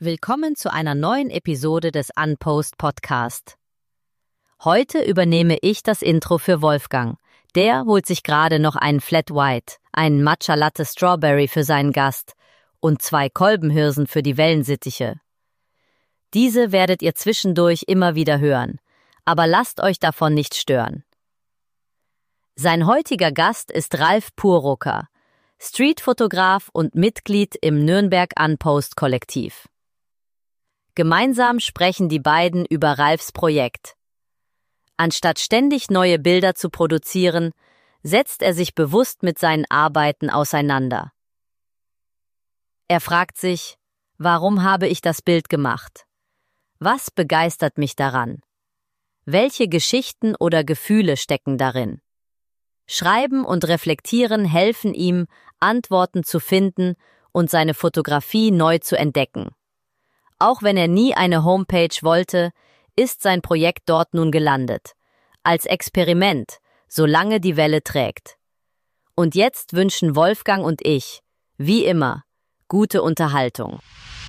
Willkommen zu einer neuen Episode des Unpost Podcast. Heute übernehme ich das Intro für Wolfgang. Der holt sich gerade noch einen Flat White, einen Matcha Latte Strawberry für seinen Gast und 2 Kolbenhirsen für die Wellensittiche. Diese werdet ihr zwischendurch immer wieder hören, aber lasst euch davon nicht stören. Sein heutiger Gast ist Ralf Purucker, Streetfotograf und Mitglied im Nürnberg Unpost Kollektiv. Gemeinsam sprechen die beiden über Ralfs Projekt. Anstatt ständig neue Bilder zu produzieren, setzt er sich bewusst mit seinen Arbeiten auseinander. Er fragt sich, warum habe ich das Bild gemacht? Was begeistert mich daran? Welche Geschichten oder Gefühle stecken darin? Schreiben und Reflektieren helfen ihm, Antworten zu finden und seine Fotografie neu zu entdecken. Auch wenn er nie eine Homepage wollte, ist sein Projekt dort nun gelandet. Als Experiment, solange die Welle trägt. Und jetzt wünschen Wolfgang und ich, wie immer, gute Unterhaltung.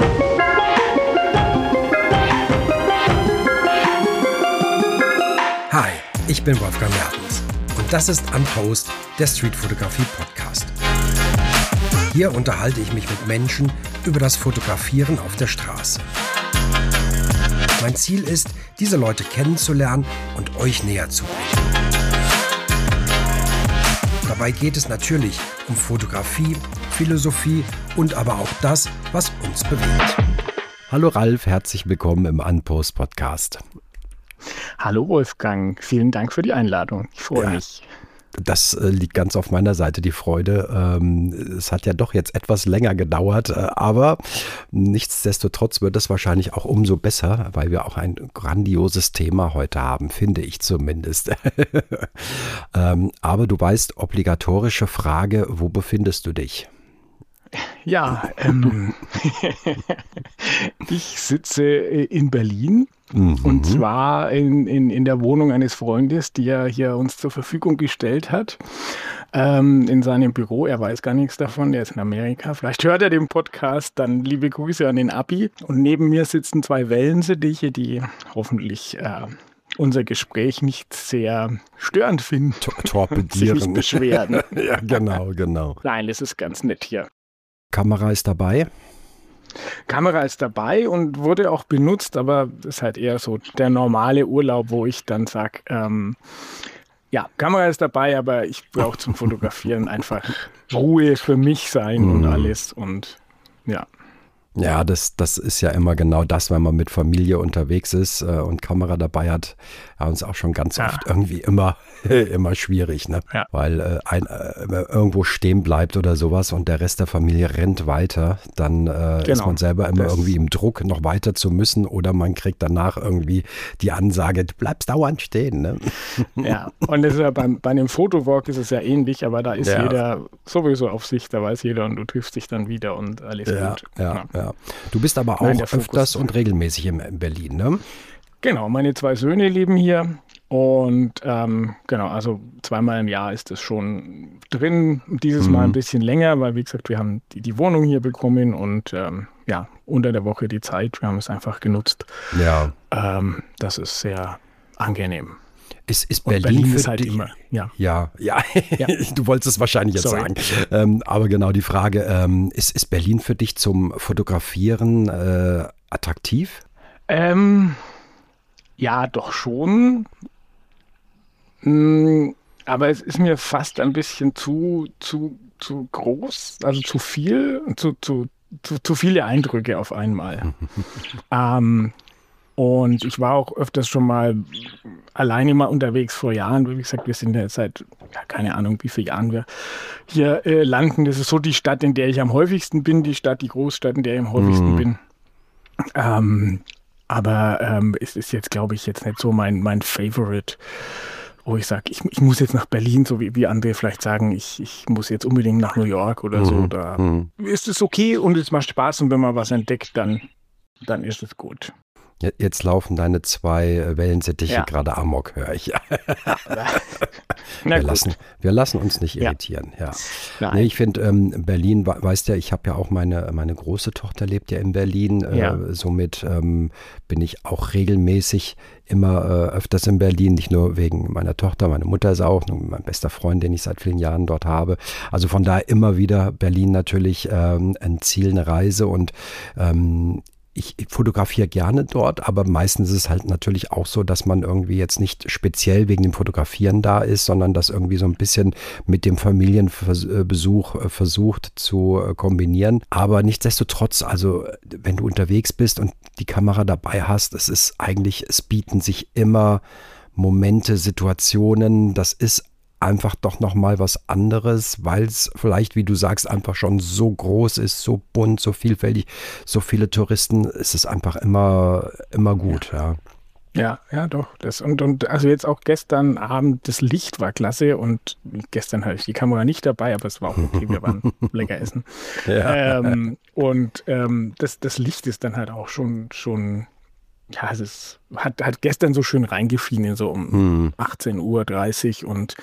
Hi, ich bin Wolfgang Mertens und das ist Unpost, der Streetfotografie-Podcast. Hier unterhalte ich mich mit Menschen über das Fotografieren auf der Straße. Mein Ziel ist, diese Leute kennenzulernen und euch näher zu bringen. Dabei geht es natürlich um Fotografie, Philosophie und aber auch das, was uns bewegt. Hallo Ralf, herzlich willkommen im Unpost Podcast. Hallo Wolfgang, vielen Dank für die Einladung. Ich freue mich. Das liegt ganz auf meiner Seite, die Freude. Es hat ja doch jetzt etwas länger gedauert, aber nichtsdestotrotz wird es wahrscheinlich auch umso besser, weil wir auch ein grandioses Thema heute haben, finde ich zumindest. Aber du weißt, obligatorische Frage, wo befindest du dich? Ja, ich sitze in Berlin. Und zwar in der Wohnung eines Freundes, die er hier uns zur Verfügung gestellt hat, in seinem Büro. Er weiß gar nichts davon, der ist in Amerika. Vielleicht hört er den Podcast, dann liebe Grüße an den Abi. Und neben mir sitzen 2 Wellensittiche, die hoffentlich unser Gespräch nicht sehr störend finden. Torpedieren. Sich nicht beschweren. Ja, genau. Nein, das ist ganz nett hier. Kamera ist dabei? Kamera ist dabei und wurde auch benutzt, aber das ist halt eher so der normale Urlaub, wo ich dann sage, ja, Kamera ist dabei, aber ich brauche zum Fotografieren einfach Ruhe für mich sein und alles und ja. Ja, das ist ja immer genau das, wenn man mit Familie unterwegs ist und Kamera dabei hat, ja, uns auch schon ganz oft irgendwie immer schwierig, ne? Ja. Weil irgendwo stehen bleibt oder sowas und der Rest der Familie rennt weiter, dann ist man selber immer irgendwie im Druck, noch weiter zu müssen oder man kriegt danach irgendwie die Ansage, du bleibst dauernd stehen, ne? Ja, und das ist ja bei einem Fotowalk ist es ja ähnlich, aber da ist jeder sowieso auf sich, da weiß jeder und du triffst dich dann wieder und alles gut. Ja. Du bist aber auch öfters und regelmäßig in Berlin, ne? Genau, meine 2 Söhne leben hier und also 2-mal im Jahr ist das schon drin. Dieses Mal ein bisschen länger, weil wie gesagt, wir haben die Wohnung hier bekommen und unter der Woche die Zeit, wir haben es einfach genutzt. Ja. Das ist sehr angenehm. Ist Berlin für ist halt dich, immer, ja. Du wolltest es wahrscheinlich jetzt sagen. Aber genau die Frage, ist Berlin für dich zum Fotografieren attraktiv? Ja, doch schon. Aber es ist mir fast ein bisschen zu groß, also zu viel, zu viele Eindrücke auf einmal. Und ich war auch öfters schon mal alleine mal unterwegs vor Jahren. Wie gesagt, wir sind ja seit, keine Ahnung, wie viele Jahren wir hier landen. Das ist so die Stadt, in der ich am häufigsten bin, die Großstadt, in der ich am häufigsten bin. Aber es ist jetzt, glaube ich, jetzt nicht so mein Favorite, wo ich sage, ich muss jetzt nach Berlin, so wie andere vielleicht sagen, ich muss jetzt unbedingt nach New York oder so. Da ist es okay und es macht Spaß und wenn man was entdeckt, dann ist es gut. Jetzt laufen deine 2 Wellensittiche gerade amok, höre ich. Wir lassen uns nicht irritieren. Ja. Nee, ich finde, Berlin, weißt ja, ich habe ja auch meine große Tochter lebt ja in Berlin. Somit bin ich auch regelmäßig immer öfters in Berlin, nicht nur wegen meiner Tochter, meine Mutter ist auch, mein bester Freund, den ich seit vielen Jahren dort habe. Also von daher immer wieder Berlin natürlich ein Ziel, eine Reise und ich fotografiere gerne dort, aber meistens ist es halt natürlich auch so, dass man irgendwie jetzt nicht speziell wegen dem Fotografieren da ist, sondern das irgendwie so ein bisschen mit dem Familienbesuch versucht zu kombinieren. Aber nichtsdestotrotz, also wenn du unterwegs bist und die Kamera dabei hast, es bieten sich immer Momente, Situationen, das ist einfach doch nochmal was anderes, weil es vielleicht, wie du sagst, einfach schon so groß ist, so bunt, so vielfältig, so viele Touristen, ist es einfach immer gut, ja. Ja, doch. Und also jetzt auch gestern Abend, das Licht war klasse und gestern hatte ich die Kamera nicht dabei, aber es war auch okay, wir waren lecker essen. Ja. Das Licht ist dann halt auch schon ja, es hat gestern so schön reingeschienen, so um 18:30 Uhr und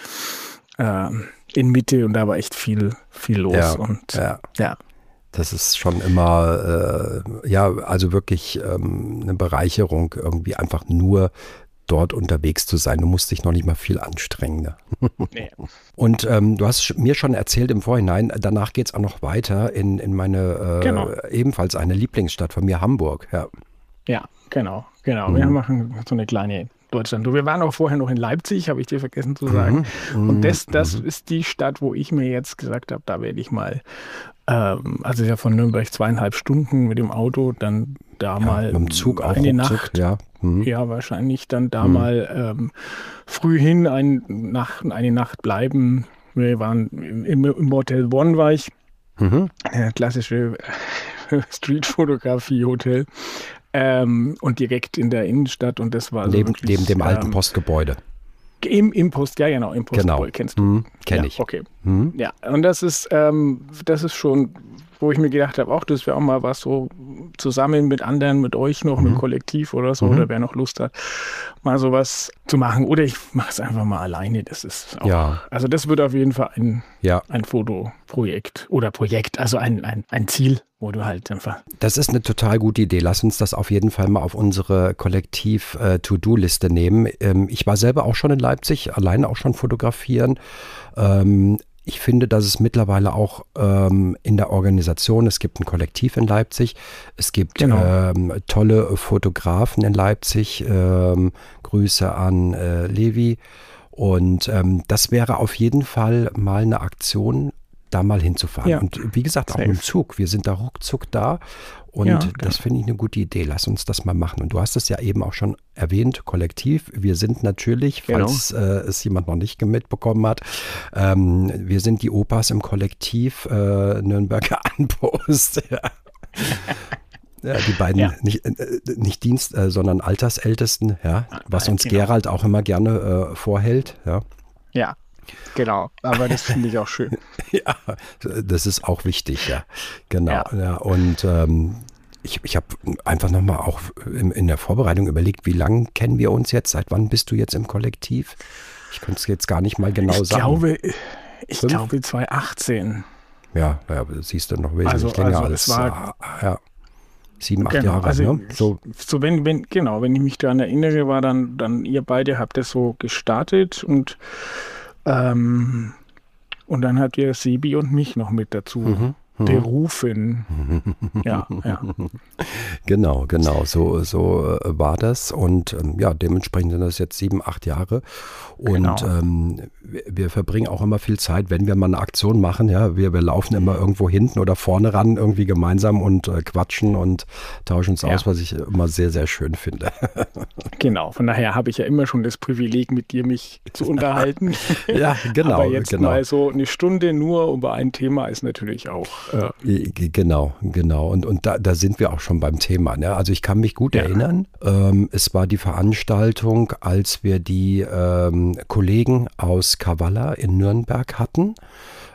in Mitte und da war echt viel los. Ja. Das ist schon immer, also wirklich eine Bereicherung, irgendwie einfach nur dort unterwegs zu sein. Du musst dich noch nicht mal viel anstrengen. Ne? Nee. Und du hast mir schon erzählt im Vorhinein, danach geht es auch noch weiter in meine ebenfalls eine Lieblingsstadt von mir, Hamburg. Ja, genau. Wir machen so eine kleine Deutschland. Wir waren auch vorher noch in Leipzig, habe ich dir vergessen zu sagen. Und das ist die Stadt, wo ich mir jetzt gesagt habe, da werde ich mal, also ja von Nürnberg 2,5 Stunden mit dem Auto, dann da mal mit dem Zug auch eine Nacht. Ja, wahrscheinlich dann da mal früh hin eine Nacht bleiben. Wir waren im Hotel One, war ich. Klassische Streetfotografie-Hotel. Und direkt in der Innenstadt und das war neben dem alten Postgebäude. Im Postgebäude kennst du. Kenn ich. Okay. Ja, und das ist schon, wo ich mir gedacht habe, das wäre auch mal was so zusammen mit anderen, mit euch noch, mit Kollektiv oder so, oder wer noch Lust hat, mal sowas zu machen. Oder ich mache es einfach mal alleine. Das ist auch, also das wird auf jeden Fall ein Fotoprojekt oder Projekt, also ein Ziel, wo du halt einfach... Das ist eine total gute Idee. Lass uns das auf jeden Fall mal auf unsere Kollektiv-To-Do-Liste nehmen. Ich war selber auch schon in Leipzig, alleine auch schon fotografieren. Ich finde, dass es mittlerweile auch in der Organisation, es gibt ein Kollektiv in Leipzig, es gibt tolle Fotografen in Leipzig, Grüße an Levi und das wäre auf jeden Fall mal eine Aktion, da mal hinzufahren. Und wie gesagt, auch mit dem Zug, wir sind da ruckzuck da und das finde ich eine gute Idee. Lass uns das mal machen. Und du hast es ja eben auch schon erwähnt, Kollektiv. Wir sind natürlich, falls es jemand noch nicht mitbekommen hat, wir sind die Opas im Kollektiv Nürnberger Anpost. Ja, die beiden nicht sondern Altersältesten, was uns Gerald auch immer gerne vorhält. Ja. Genau, aber das finde ich auch schön. Ja, das ist auch wichtig, genau. Ja, und ich habe einfach nochmal auch in der Vorbereitung überlegt, wie lange kennen wir uns jetzt? Seit wann bist du jetzt im Kollektiv? Ich könnte es jetzt gar nicht mal genau sagen. Ich glaube 2018. Ja, siehst du noch wesentlich länger als 7, 8 Jahre. Also ne? So wenn ich mich daran erinnere, war dann ihr beide habt das so gestartet und dann habt ihr Sebi und mich noch mit dazu berufen. Ja. Genau. So war das. Und dementsprechend sind das jetzt 7, 8 Jahre. Und wir verbringen auch immer viel Zeit, wenn wir mal eine Aktion machen. Ja, wir laufen immer irgendwo hinten oder vorne ran, irgendwie gemeinsam und quatschen und tauschen uns aus, was ich immer sehr, sehr schön finde. Genau, von daher habe ich ja immer schon das Privileg, mit dir mich zu unterhalten. Ja, genau. Aber jetzt mal so eine Stunde nur über ein Thema ist natürlich auch... Genau. Und da sind wir auch schon beim Thema. Ne? Also ich kann mich gut erinnern, es war die Veranstaltung, als wir die Kollegen aus Kavala in Nürnberg hatten.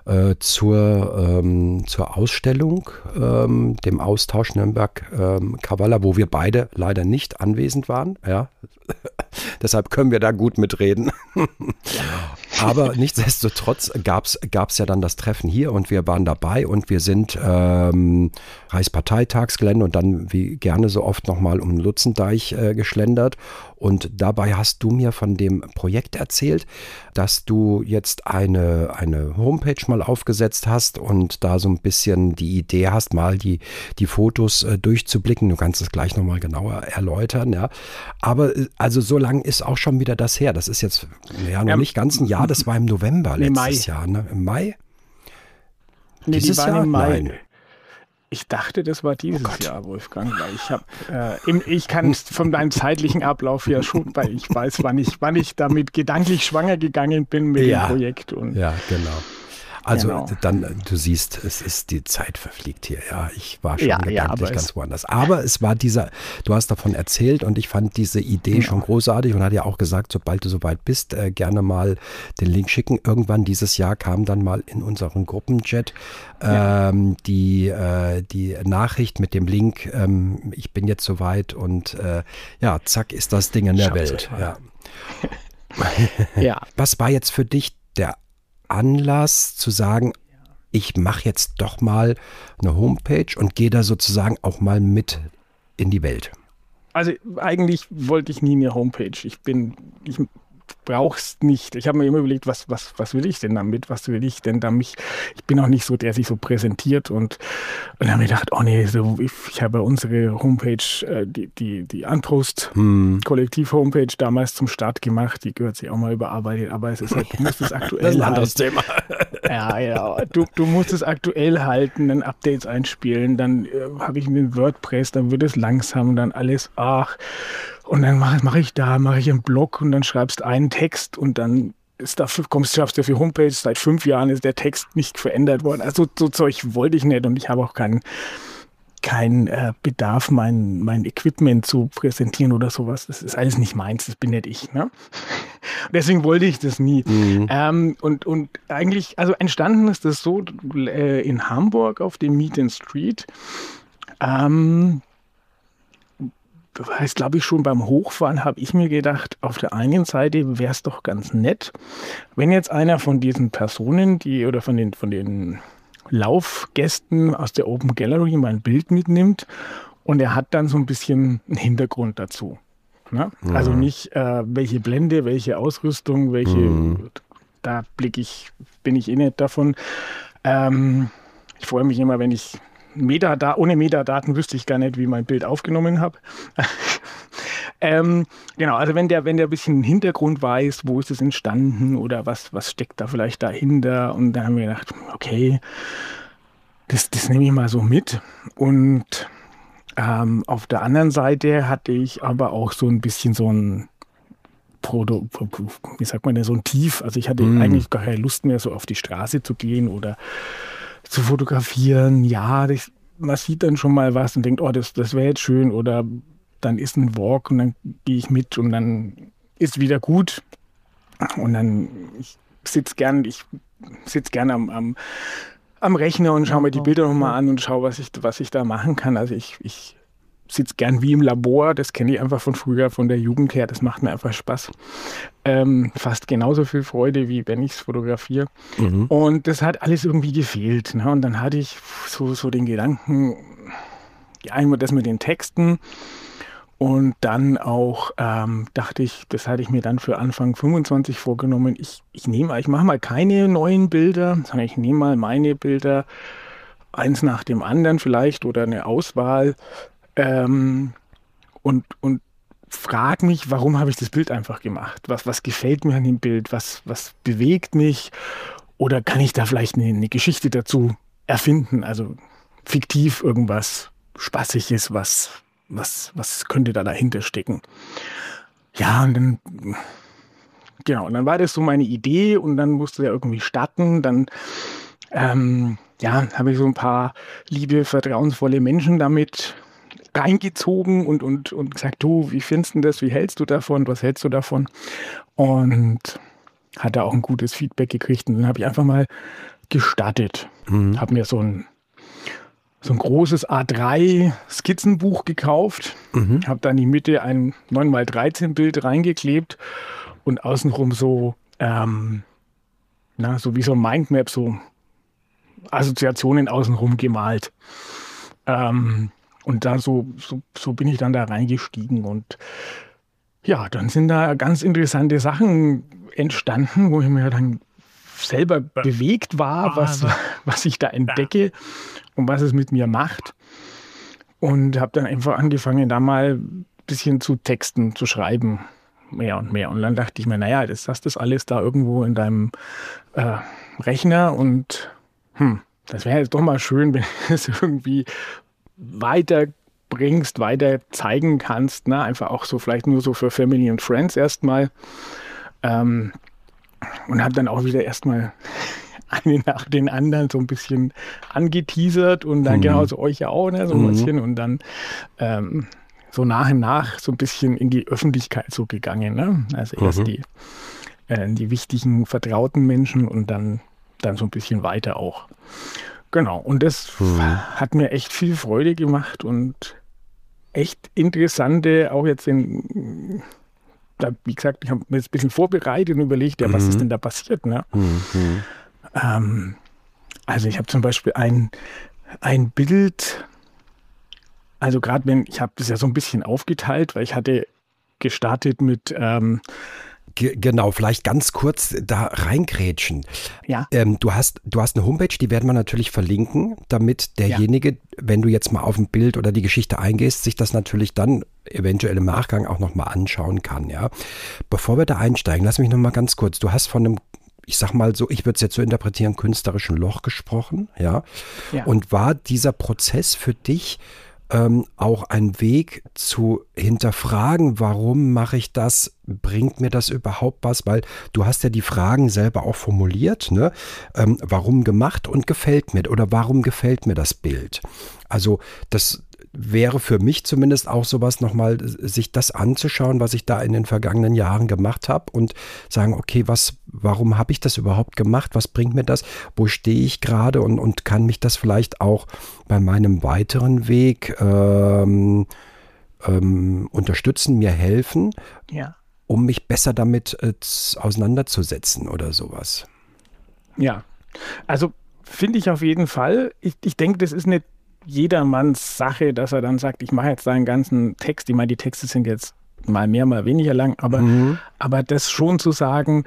zur Ausstellung, dem Austausch Nürnberg-Kavala, wo wir beide leider nicht anwesend waren. Ja. Deshalb können wir da gut mitreden. Aber nichtsdestotrotz gab's ja dann das Treffen hier und wir waren dabei und wir sind Reichsparteitagsgelände und dann wie gerne so oft nochmal um Lutzendeich geschlendert. Und dabei hast du mir von dem Projekt erzählt, dass du jetzt eine Homepage mal aufgesetzt hast und da so ein bisschen die Idee hast, mal die Fotos durchzublicken. Du kannst es gleich nochmal genauer erläutern. Ja. Aber also so lang ist auch schon wieder das her. Das ist jetzt noch nicht ganz ein Jahr, das war im November letztes Jahr. Ne? Im Mai? Nee, dieses Jahr? Im Mai. Nein. Ich dachte, das war dieses Jahr, Wolfgang, weil ich kann es von deinem zeitlichen Ablauf ja schon, weil ich weiß, wann ich damit gedanklich schwanger gegangen bin mit dem Projekt. Und ja, genau. Also dann, du siehst, die Zeit verfliegt hier. Ja, ich war schon gedanklich ganz woanders. Aber es war du hast davon erzählt und ich fand diese Idee schon großartig und hat ja auch gesagt, sobald du soweit bist, gerne mal den Link schicken. Irgendwann dieses Jahr kam dann mal in unseren Gruppenchat die Nachricht mit dem Link, ich bin jetzt soweit und zack ist das Ding in der Welt. Ja. Was war jetzt für dich der Anlass zu sagen, ich mache jetzt doch mal eine Homepage und gehe da sozusagen auch mal mit in die Welt? Also eigentlich wollte ich nie eine Homepage. Ich brauche es nicht. Ich habe mir immer überlegt, was will ich denn damit? Was will ich denn damit? Ich bin auch nicht so, der sich so präsentiert und dann habe ich gedacht, ich habe unsere Homepage, die Unpost Kollektiv-Homepage damals zum Start gemacht. Die gehört sich auch mal überarbeitet, aber es ist halt, du musst es aktuell das ist ein anderes Thema. Ja. Du musst es aktuell halten, dann Updates einspielen, dann habe ich mit WordPress, dann wird es langsam, dann alles, und dann mache ich einen Blog und dann schreibst einen Text und dann schreibst du für Homepage, seit 5 Jahren ist der Text nicht verändert worden. Also so Zeug wollte ich nicht und ich habe auch keinen Bedarf, mein Equipment zu präsentieren oder sowas. Das ist alles nicht meins, das bin nicht ich. Ne? Deswegen wollte ich das nie. Und eigentlich, also entstanden ist das so in Hamburg auf dem Meet and Street. Heißt, glaube ich, schon beim Hochfahren habe ich mir gedacht, auf der einen Seite wäre es doch ganz nett, wenn jetzt einer von diesen Personen, oder von den Laufgästen aus der Open Gallery mein Bild mitnimmt und er hat dann so ein bisschen einen Hintergrund dazu. Ne? Also nicht welche Blende, welche Ausrüstung, da bin ich nicht davon. Ich freue mich immer, wenn ich ohne Metadaten wüsste ich gar nicht, wie mein Bild aufgenommen habe. Genau, also wenn der ein bisschen Hintergrund weiß, wo ist es entstanden oder was steckt da vielleicht dahinter, und dann haben wir gedacht, okay, das nehme ich mal so mit. Und auf der anderen Seite hatte ich aber auch so ein bisschen so ein so ein Tief. Also ich hatte eigentlich gar keine Lust mehr, so auf die Straße zu gehen oder zu fotografieren. Ja, man sieht dann schon mal was und denkt, das wäre jetzt schön, oder dann ist ein Walk und dann gehe ich mit und dann ist wieder gut. Und dann, ich sitze gern am Rechner und schaue mir die Bilder nochmal an und schaue, was ich da machen kann. Also ich sitze gern wie im Labor, das kenne ich einfach von früher, von der Jugend her, das macht mir einfach Spaß. Fast genauso viel Freude, wie wenn ich es fotografiere. Und das hat alles irgendwie gefehlt. Ne? Und dann hatte ich so den Gedanken, einmal das mit den Texten und dann auch dachte ich, das hatte ich mir dann für Anfang 25 vorgenommen, ich mache mal keine neuen Bilder, sondern ich nehme mal meine Bilder, eins nach dem anderen vielleicht oder eine Auswahl, und frage mich, warum habe ich das Bild einfach gemacht? Was gefällt mir an dem Bild? Was bewegt mich? Oder kann ich da vielleicht eine Geschichte dazu erfinden? Also fiktiv irgendwas Spaßiges, was könnte da dahinter stecken? Ja, und dann, genau, und dann war das so meine Idee und dann musste er irgendwie starten. Dann habe ich so ein paar liebe, vertrauensvolle Menschen damit reingezogen und gesagt, du, wie findest du das? Wie hältst du davon? Was hältst du davon? Und hatte auch ein gutes Feedback gekriegt. Und dann habe ich einfach mal gestartet. Habe mir so ein großes A3-Skizzenbuch gekauft, habe dann in die Mitte ein 9x13-Bild reingeklebt und außenrum so, so wie so ein Mindmap, so Assoziationen außenrum gemalt. Und da so bin ich dann da reingestiegen und ja, dann sind da ganz interessante Sachen entstanden, wo ich mir dann selber bewegt war, was ich da entdecke und was es mit mir macht. Und habe dann einfach angefangen, da mal ein bisschen zu texten, zu schreiben, mehr und mehr. Und dann dachte ich mir, naja, das hast das alles da irgendwo in deinem Rechner und das wäre jetzt doch mal schön, wenn du es irgendwie weiterbringst, weiter zeigen kannst, ne? Einfach auch so vielleicht nur so für Family and Friends erstmal. Und habe dann auch wieder erstmal einen nach den anderen so ein bisschen angeteasert und dann genauso euch ja auch, ne, so ein bisschen und dann so nach und nach so ein bisschen in die Öffentlichkeit so gegangen, ne? Also erst die wichtigen, vertrauten Menschen und dann so ein bisschen weiter auch. Genau, und das hat mir echt viel Freude gemacht und echt interessante, auch jetzt wie gesagt, ich habe mir jetzt ein bisschen vorbereitet und überlegt, ja, was ist denn da passiert, ne? Also ich habe zum Beispiel ein Bild, also gerade ich habe das ja so ein bisschen aufgeteilt, weil ich hatte gestartet mit Genau, vielleicht ganz kurz da reingrätschen. Ja. Du hast eine Homepage, die werden wir natürlich verlinken, damit derjenige, wenn du jetzt mal auf ein Bild oder die Geschichte eingehst, sich das natürlich dann eventuell im Nachgang auch nochmal anschauen kann. Ja. Bevor wir da einsteigen, lass mich nochmal ganz kurz. Du hast von einem, ich sag mal so, ich würde es jetzt so interpretieren, künstlerischen Loch gesprochen. Ja. Und war dieser Prozess für dich auch ein Weg zu hinterfragen, warum mache ich das, bringt mir das überhaupt was, weil du hast ja die Fragen selber auch formuliert, ne? Warum gemacht und gefällt mir oder warum gefällt mir das Bild? Also das wäre für mich zumindest auch sowas nochmal, sich das anzuschauen, was ich da in den vergangenen Jahren gemacht habe und sagen, okay, warum habe ich das überhaupt gemacht? Was bringt mir das? Wo stehe ich gerade? Und kann mich das vielleicht auch bei meinem weiteren Weg unterstützen, mir helfen, um mich besser damit auseinanderzusetzen oder sowas? Ja, also finde ich auf jeden Fall. Ich denke, das ist eine jedermanns Sache, dass er dann sagt, ich mache jetzt seinen ganzen Text. Ich meine, die Texte sind jetzt mal mehr, mal weniger lang, aber das schon zu sagen,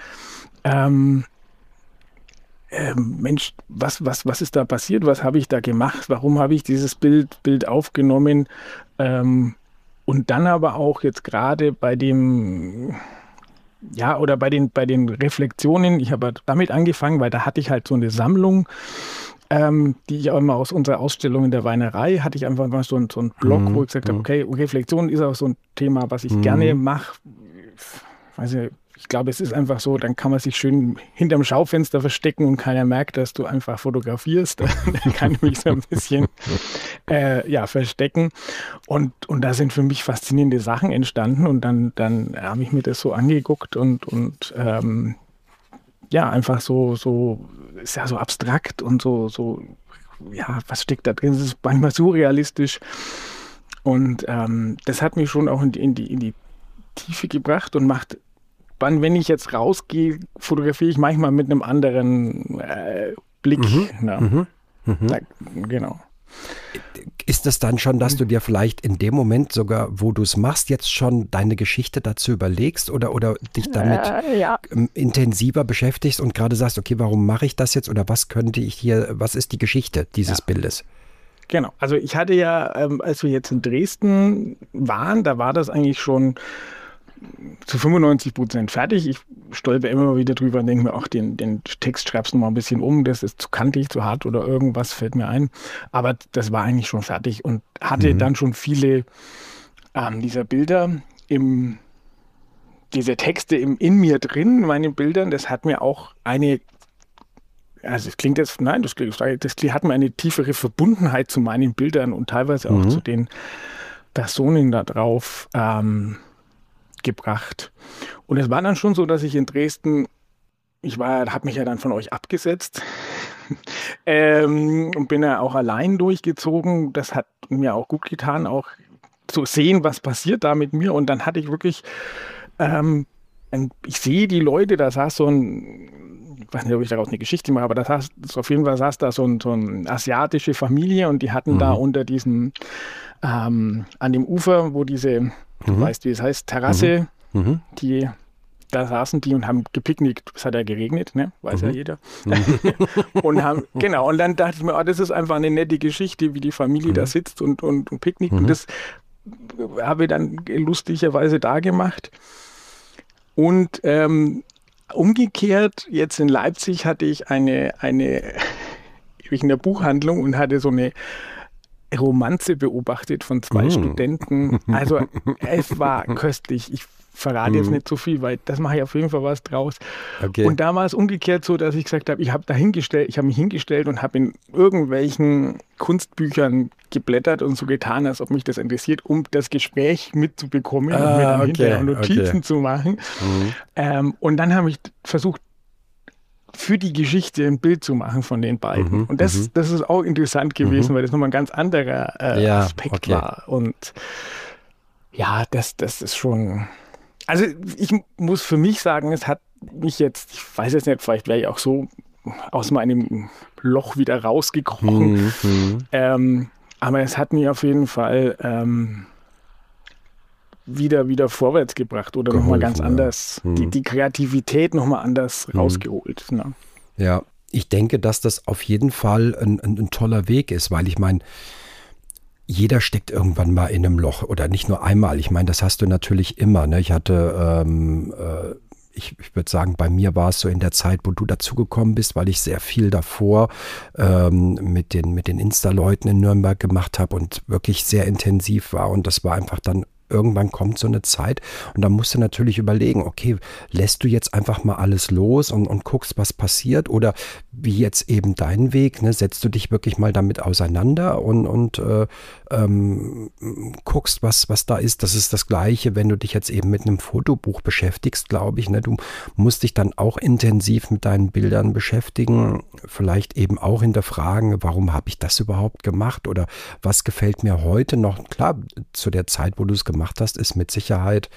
Mensch, was ist da passiert? Was habe ich da gemacht? Warum habe ich dieses Bild aufgenommen? Und dann aber auch jetzt gerade bei dem, oder bei den Reflexionen, ich habe damit angefangen, weil da hatte ich halt so eine Sammlung, die ich auch immer aus unserer Ausstellung in der Weinerei, hatte ich einfach mal so einen Blog, wo ich gesagt habe, okay, Reflexion ist auch so ein Thema, was ich gerne mache. Ich glaube, es ist einfach so, dann kann man sich schön hinterm Schaufenster verstecken und keiner merkt, dass du einfach fotografierst. Dann kann ich mich so ein bisschen verstecken. Und da sind für mich faszinierende Sachen entstanden und dann habe ich mir das so angeguckt und einfach so, ist ja so abstrakt und so, was steckt da drin? Es ist manchmal surrealistisch. Und das hat mich schon auch in die Tiefe gebracht und macht, wenn ich jetzt rausgehe, fotografiere ich manchmal mit einem anderen Blick. Genau. Ist es dann schon, dass du dir vielleicht in dem Moment sogar, wo du es machst, jetzt schon deine Geschichte dazu überlegst oder dich damit intensiver beschäftigst und gerade sagst, okay, warum mache ich das jetzt oder was ist die Geschichte dieses Bildes? Genau, also ich hatte ja, als wir jetzt in Dresden waren, da war das eigentlich schon zu 95% fertig. Ich stolper immer wieder drüber und denke mir, ach, den Text schreibst du mal ein bisschen um, das ist zu kantig, zu hart oder irgendwas fällt mir ein. Aber das war eigentlich schon fertig und hatte dann schon viele dieser Bilder diese Texte in mir drin, in meinen Bildern. Das hat mir auch das hat mir eine tiefere Verbundenheit zu meinen Bildern und teilweise auch zu den Personen da drauf gebracht. Und es war dann schon so, dass ich in Dresden, habe mich ja dann von euch abgesetzt, Und bin ja auch allein durchgezogen. Das hat mir auch gut getan, auch zu sehen, was passiert da mit mir. Und dann hatte ich wirklich, ich sehe die Leute, da saß so ein, ich weiß nicht, ob ich daraus eine Geschichte mache, aber da saß auf jeden Fall da so eine asiatische Familie und die hatten da unter diesem, an dem Ufer, wo diese, du weißt, wie es heißt, Terrasse, da saßen die und haben gepicknickt. Es hat ja geregnet, ne? Weiß ja jeder. Und dann dachte ich mir, das ist einfach eine nette Geschichte, wie die Familie da sitzt und picknickt. Und das habe ich dann lustigerweise da gemacht. Und umgekehrt, jetzt in Leipzig hatte ich in der Buchhandlung und hatte so eine Romanze beobachtet von 2 Studenten. Also es war köstlich. Ich verrate jetzt nicht so viel, weil das mache ich auf jeden Fall was draus. Okay. Und da war es umgekehrt so, dass ich gesagt habe, ich habe mich hingestellt und habe in irgendwelchen Kunstbüchern geblättert und so getan, als ob mich das interessiert, um das Gespräch mitzubekommen und mir dann hinterher Notizen zu machen. Und dann habe ich versucht, für die Geschichte ein Bild zu machen von den beiden. Und das ist auch interessant gewesen, weil das nochmal ein ganz anderer Aspekt war. Und ja, das ist schon... Also ich muss für mich sagen, es hat mich jetzt, ich weiß jetzt nicht, vielleicht wäre ich auch so aus meinem Loch wieder rausgekrochen. Aber es hat mich auf jeden Fall wieder vorwärts gebracht oder nochmal ganz anders, die Kreativität nochmal anders rausgeholt. Ne? Ja, ich denke, dass das auf jeden Fall ein toller Weg ist, weil ich meine, jeder steckt irgendwann mal in einem Loch oder nicht nur einmal. Ich meine, das hast du natürlich immer. Ne? Ich hatte, ich würde sagen, bei mir war es so in der Zeit, wo du dazugekommen bist, weil ich sehr viel davor mit den Insta-Leuten in Nürnberg gemacht habe und wirklich sehr intensiv war. Und das war einfach dann, irgendwann kommt so eine Zeit und dann musst du natürlich überlegen, okay, lässt du jetzt einfach mal alles los und guckst, was passiert oder wie jetzt eben dein Weg, ne? Setzt du dich wirklich mal damit auseinander und guckst, was da ist. Das ist das Gleiche, wenn du dich jetzt eben mit einem Fotobuch beschäftigst, glaube ich. Ne? Du musst dich dann auch intensiv mit deinen Bildern beschäftigen, vielleicht eben auch hinterfragen, warum habe ich das überhaupt gemacht oder was gefällt mir heute noch. Klar, zu der Zeit, wo du es gemacht hast, ist mit Sicherheit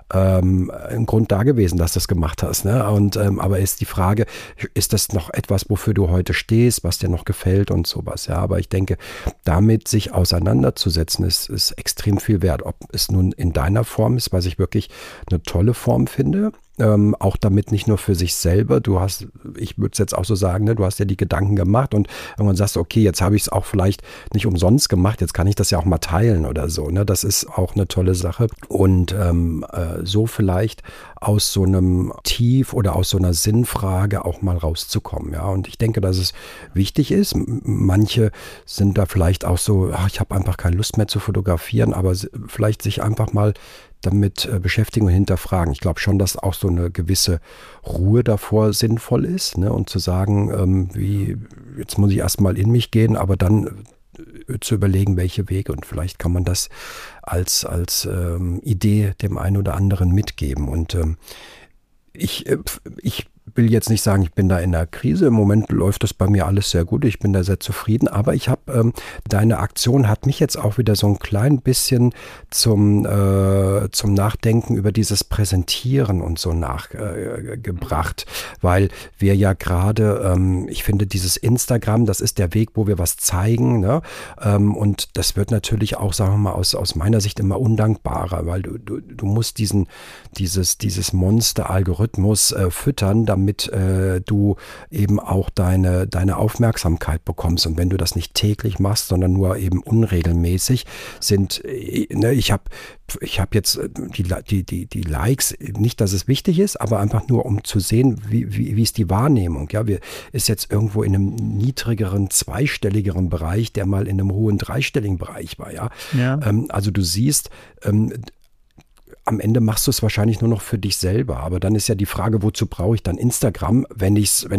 ein Grund da gewesen, dass du das gemacht hast. Ne? Und aber ist die Frage, ist das noch etwas, wofür du heute stehst, was dir noch gefällt und sowas. Ja, aber ich denke, damit sich auseinanderzusetzen, ist extrem viel wert. Ob es nun in deiner Form ist, was ich wirklich eine tolle Form finde. Auch damit nicht nur für sich selber, ich würde es jetzt auch so sagen, ne, du hast ja die Gedanken gemacht und irgendwann sagst du, okay, jetzt habe ich es auch vielleicht nicht umsonst gemacht, jetzt kann ich das ja auch mal teilen oder so, ne, das ist auch eine tolle Sache und so vielleicht aus so einem Tief oder aus so einer Sinnfrage auch mal rauszukommen, ja, und ich denke, dass es wichtig ist, manche sind da vielleicht auch so, ich habe einfach keine Lust mehr zu fotografieren, aber vielleicht sich einfach mal damit beschäftigen und hinterfragen. Ich glaube schon, dass auch so eine gewisse Ruhe davor sinnvoll ist, ne? Und zu sagen, jetzt muss ich erstmal in mich gehen, aber dann zu überlegen, welche Wege und vielleicht kann man das als Idee dem einen oder anderen mitgeben. Und ich will jetzt nicht sagen, ich bin da in einer Krise. Im Moment läuft das bei mir alles sehr gut. Ich bin da sehr zufrieden. Aber ich habe, deine Aktion hat mich jetzt auch wieder so ein klein bisschen zum Nachdenken über dieses Präsentieren und so nachgebracht. Weil wir ja gerade, ich finde, dieses Instagram, das ist der Weg, wo wir was zeigen. Ne? Und das wird natürlich auch, sagen wir mal, aus meiner Sicht immer undankbarer, weil du musst dieses Monster-Algorithmus füttern, damit du eben auch deine Aufmerksamkeit bekommst. Und wenn du das nicht täglich machst, sondern nur eben unregelmäßig, ich habe jetzt die Likes, nicht, dass es wichtig ist, aber einfach nur, um zu sehen, wie ist die Wahrnehmung. Ja, ist jetzt irgendwo in einem niedrigeren, zweistelligeren Bereich, der mal in einem hohen, dreistelligen Bereich war. Ja? Also du siehst, am Ende machst du es wahrscheinlich nur noch für dich selber. Aber dann ist ja die Frage, wozu brauche ich dann Instagram, wenn ich's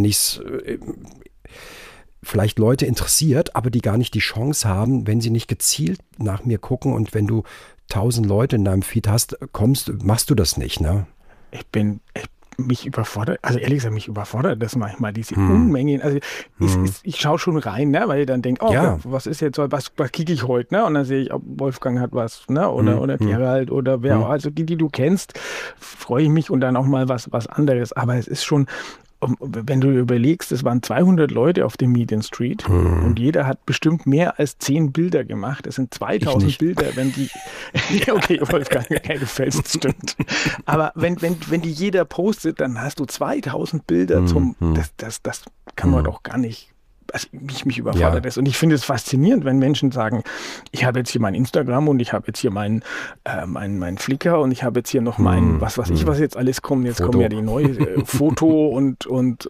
vielleicht Leute interessiert, aber die gar nicht die Chance haben, wenn sie nicht gezielt nach mir gucken und wenn du 1000 Leute in deinem Feed hast, machst du das nicht, ne? mich überfordert das manchmal, diese Unmengen. Also ich schaue schon rein, ne, weil ich dann denke, was ist jetzt, was kicke ich heute, ne? Und dann sehe ich, Wolfgang hat was, ne? Oder Gerald oder wer, also die du kennst, freue ich mich und dann auch mal was anderes. Aber es ist schon, wenn du überlegst, es waren 200 Leute auf dem Meet in Street und jeder hat bestimmt mehr als 10 Bilder gemacht. Es sind 2000 Bilder, wenn die... okay, Wolfgang, du fällst, stimmt. Aber wenn die jeder postet, dann hast du 2000 Bilder das kann man doch gar nicht... Also mich überfordert das. Und ich finde es faszinierend, wenn Menschen sagen, ich habe jetzt hier mein Instagram und ich habe jetzt hier mein Flickr und ich habe jetzt hier noch mein, was jetzt alles kommt. Jetzt kommen ja die neue Foto und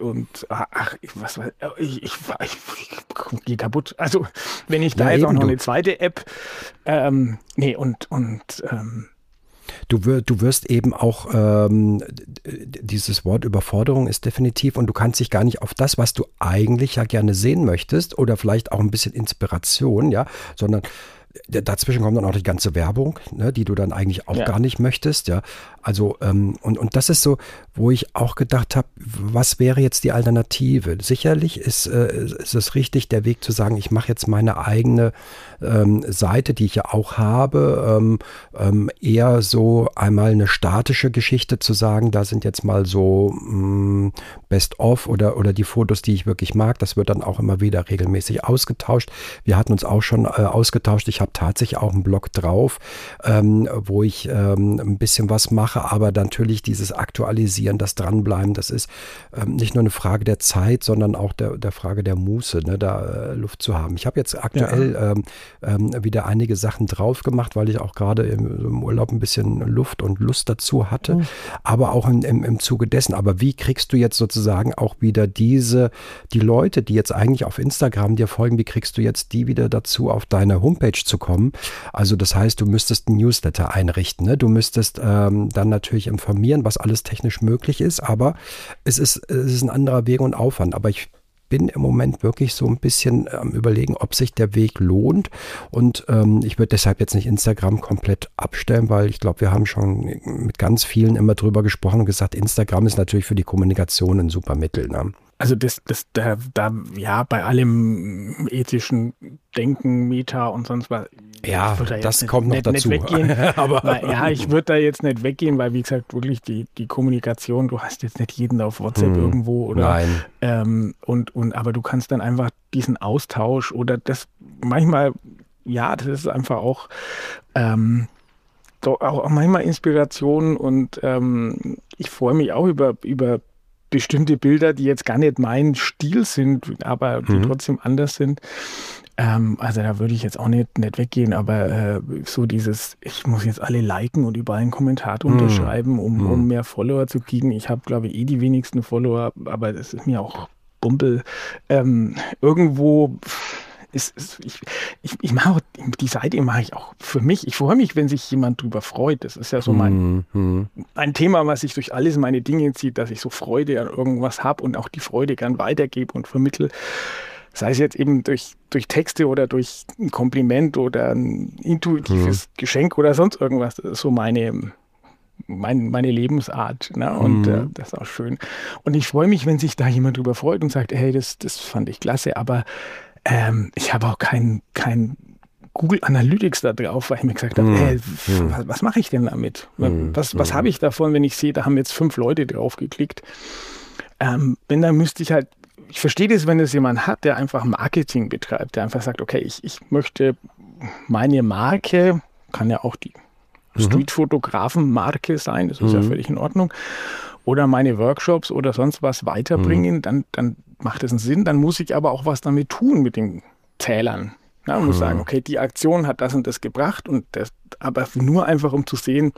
ich gehe kaputt. Also wenn ich da jetzt auch noch eine zweite App, Du wirst eben auch, dieses Wort Überforderung ist definitiv und du kannst dich gar nicht auf das, was du eigentlich ja gerne sehen möchtest oder vielleicht auch ein bisschen Inspiration, ja, sondern dazwischen kommt dann auch die ganze Werbung, ne, die du dann eigentlich auch gar nicht möchtest, ja. Also, und das ist so, wo ich auch gedacht habe, was wäre jetzt die Alternative? Sicherlich ist es richtig, der Weg zu sagen, ich mache jetzt meine eigene Seite, die ich ja auch habe, eher so einmal eine statische Geschichte zu sagen, da sind jetzt mal so Best-of oder die Fotos, die ich wirklich mag, das wird dann auch immer wieder regelmäßig ausgetauscht. Wir hatten uns auch schon ausgetauscht, ich habe tatsächlich auch einen Blog drauf, wo ich ein bisschen was mache, aber natürlich dieses Aktualisieren, das Dranbleiben, das ist nicht nur eine Frage der Zeit, sondern auch der Frage der Muße, ne, da Luft zu haben. Ich habe jetzt aktuell wieder einige Sachen drauf gemacht, weil ich auch gerade im Urlaub ein bisschen Luft und Lust dazu hatte, aber auch im Zuge dessen. Aber wie kriegst du jetzt sozusagen auch wieder die Leute, die jetzt eigentlich auf Instagram dir folgen, wie kriegst du jetzt die wieder dazu, auf deine Homepage zu kommen? Also das heißt, du müsstest einen Newsletter einrichten, ne? Du müsstest dann natürlich informieren, was alles technisch möglich ist, aber es ist ein anderer Weg und Aufwand. Aber ich bin im Moment wirklich so ein bisschen am Überlegen, ob sich der Weg lohnt, und ich würde deshalb jetzt nicht Instagram komplett abstellen, weil ich glaube, wir haben schon mit ganz vielen immer drüber gesprochen und gesagt, Instagram ist natürlich für die Kommunikation ein super Mittel, ne? Also bei allem ethischen Denken, Meta und sonst was. Ja, das kommt noch dazu. Nicht weggehen, aber ich würde da jetzt nicht weggehen, weil, wie gesagt, wirklich die Kommunikation, du hast jetzt nicht jeden auf WhatsApp irgendwo oder. Nein. Aber du kannst dann einfach diesen Austausch oder das manchmal, das ist einfach auch manchmal Inspiration, und ich freue mich auch über bestimmte Bilder, die jetzt gar nicht mein Stil sind, aber die trotzdem anders sind. Also da würde ich jetzt auch nicht weggehen, aber so dieses, ich muss jetzt alle liken und überall einen Kommentar unterschreiben, um mehr Follower zu kriegen. Ich habe, glaube ich, die wenigsten Follower, aber das ist mir auch Bumpe. Irgendwo ich mache auch, die Seite mache ich auch für mich. Ich freue mich, wenn sich jemand drüber freut. Das ist ja so ein Thema, was sich durch alles meine Dinge zieht, dass ich so Freude an irgendwas habe und auch die Freude gern weitergebe und vermittle. Sei es jetzt eben durch Texte oder durch ein Kompliment oder ein intuitives Geschenk oder sonst irgendwas. Das ist so meine Lebensart, ne? Und das ist auch schön. Und ich freue mich, wenn sich da jemand drüber freut und sagt, hey, das fand ich klasse, aber ich habe auch kein Google Analytics da drauf, weil ich mir gesagt habe, hey, was mache ich denn damit? Was habe ich davon, wenn ich sehe, da haben jetzt 5 Leute drauf geklickt? Dann müsste ich halt, ich verstehe das, wenn es jemand hat, der einfach Marketing betreibt, der einfach sagt, okay, ich möchte meine Marke, kann ja auch die Streetfotografen-Marke sein, das ist ja völlig in Ordnung, oder meine Workshops oder sonst was weiterbringen, dann macht es einen Sinn, dann muss ich aber auch was damit tun mit den Zählern. Ja, man muss sagen, okay, die Aktion hat das und das gebracht, und das, aber nur einfach, um zu sehen,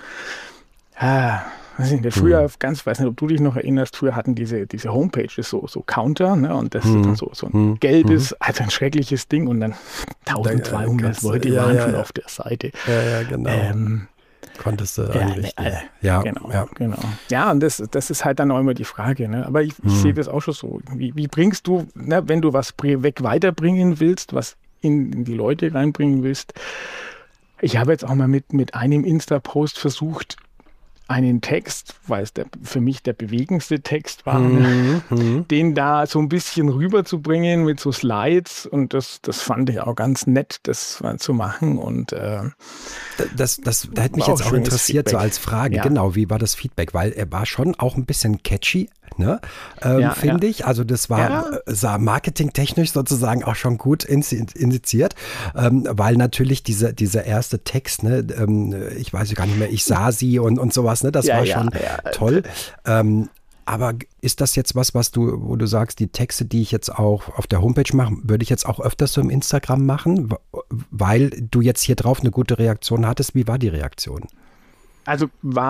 früher, weiß nicht, ob du dich noch erinnerst, früher hatten diese Homepages so Counter, ne, und das ist dann so ein gelbes, also ein schreckliches Ding, und dann 1200 Leute waren schon auf der Seite. Ja, genau. Konntest du einrichten. Genau. Ja, und das ist halt dann auch immer die Frage, ne? Aber ich sehe das auch schon so. Wie bringst du, ne, wenn du was weiterbringen willst, was in die Leute reinbringen willst? Ich habe jetzt auch mal mit einem Insta-Post versucht, einen Text, weil es für mich der bewegendste Text war, den da so ein bisschen rüberzubringen mit so Slides, und das fand ich auch ganz nett, das zu machen. Und das hätte mich jetzt auch interessiert, Feedback. So als Frage, genau, wie war das Feedback? Weil er war schon auch ein bisschen catchy, ne? Finde ich. Also das sah marketingtechnisch sozusagen auch schon gut initiiert, weil natürlich dieser erste Text, ne, ich weiß gar nicht mehr, ich sah sie und sowas, ne, das war schon toll. Aber ist das jetzt wo du sagst, die Texte, die ich jetzt auch auf der Homepage mache, würde ich jetzt auch öfters so im Instagram machen, weil du jetzt hier drauf eine gute Reaktion hattest? Wie war die Reaktion? Also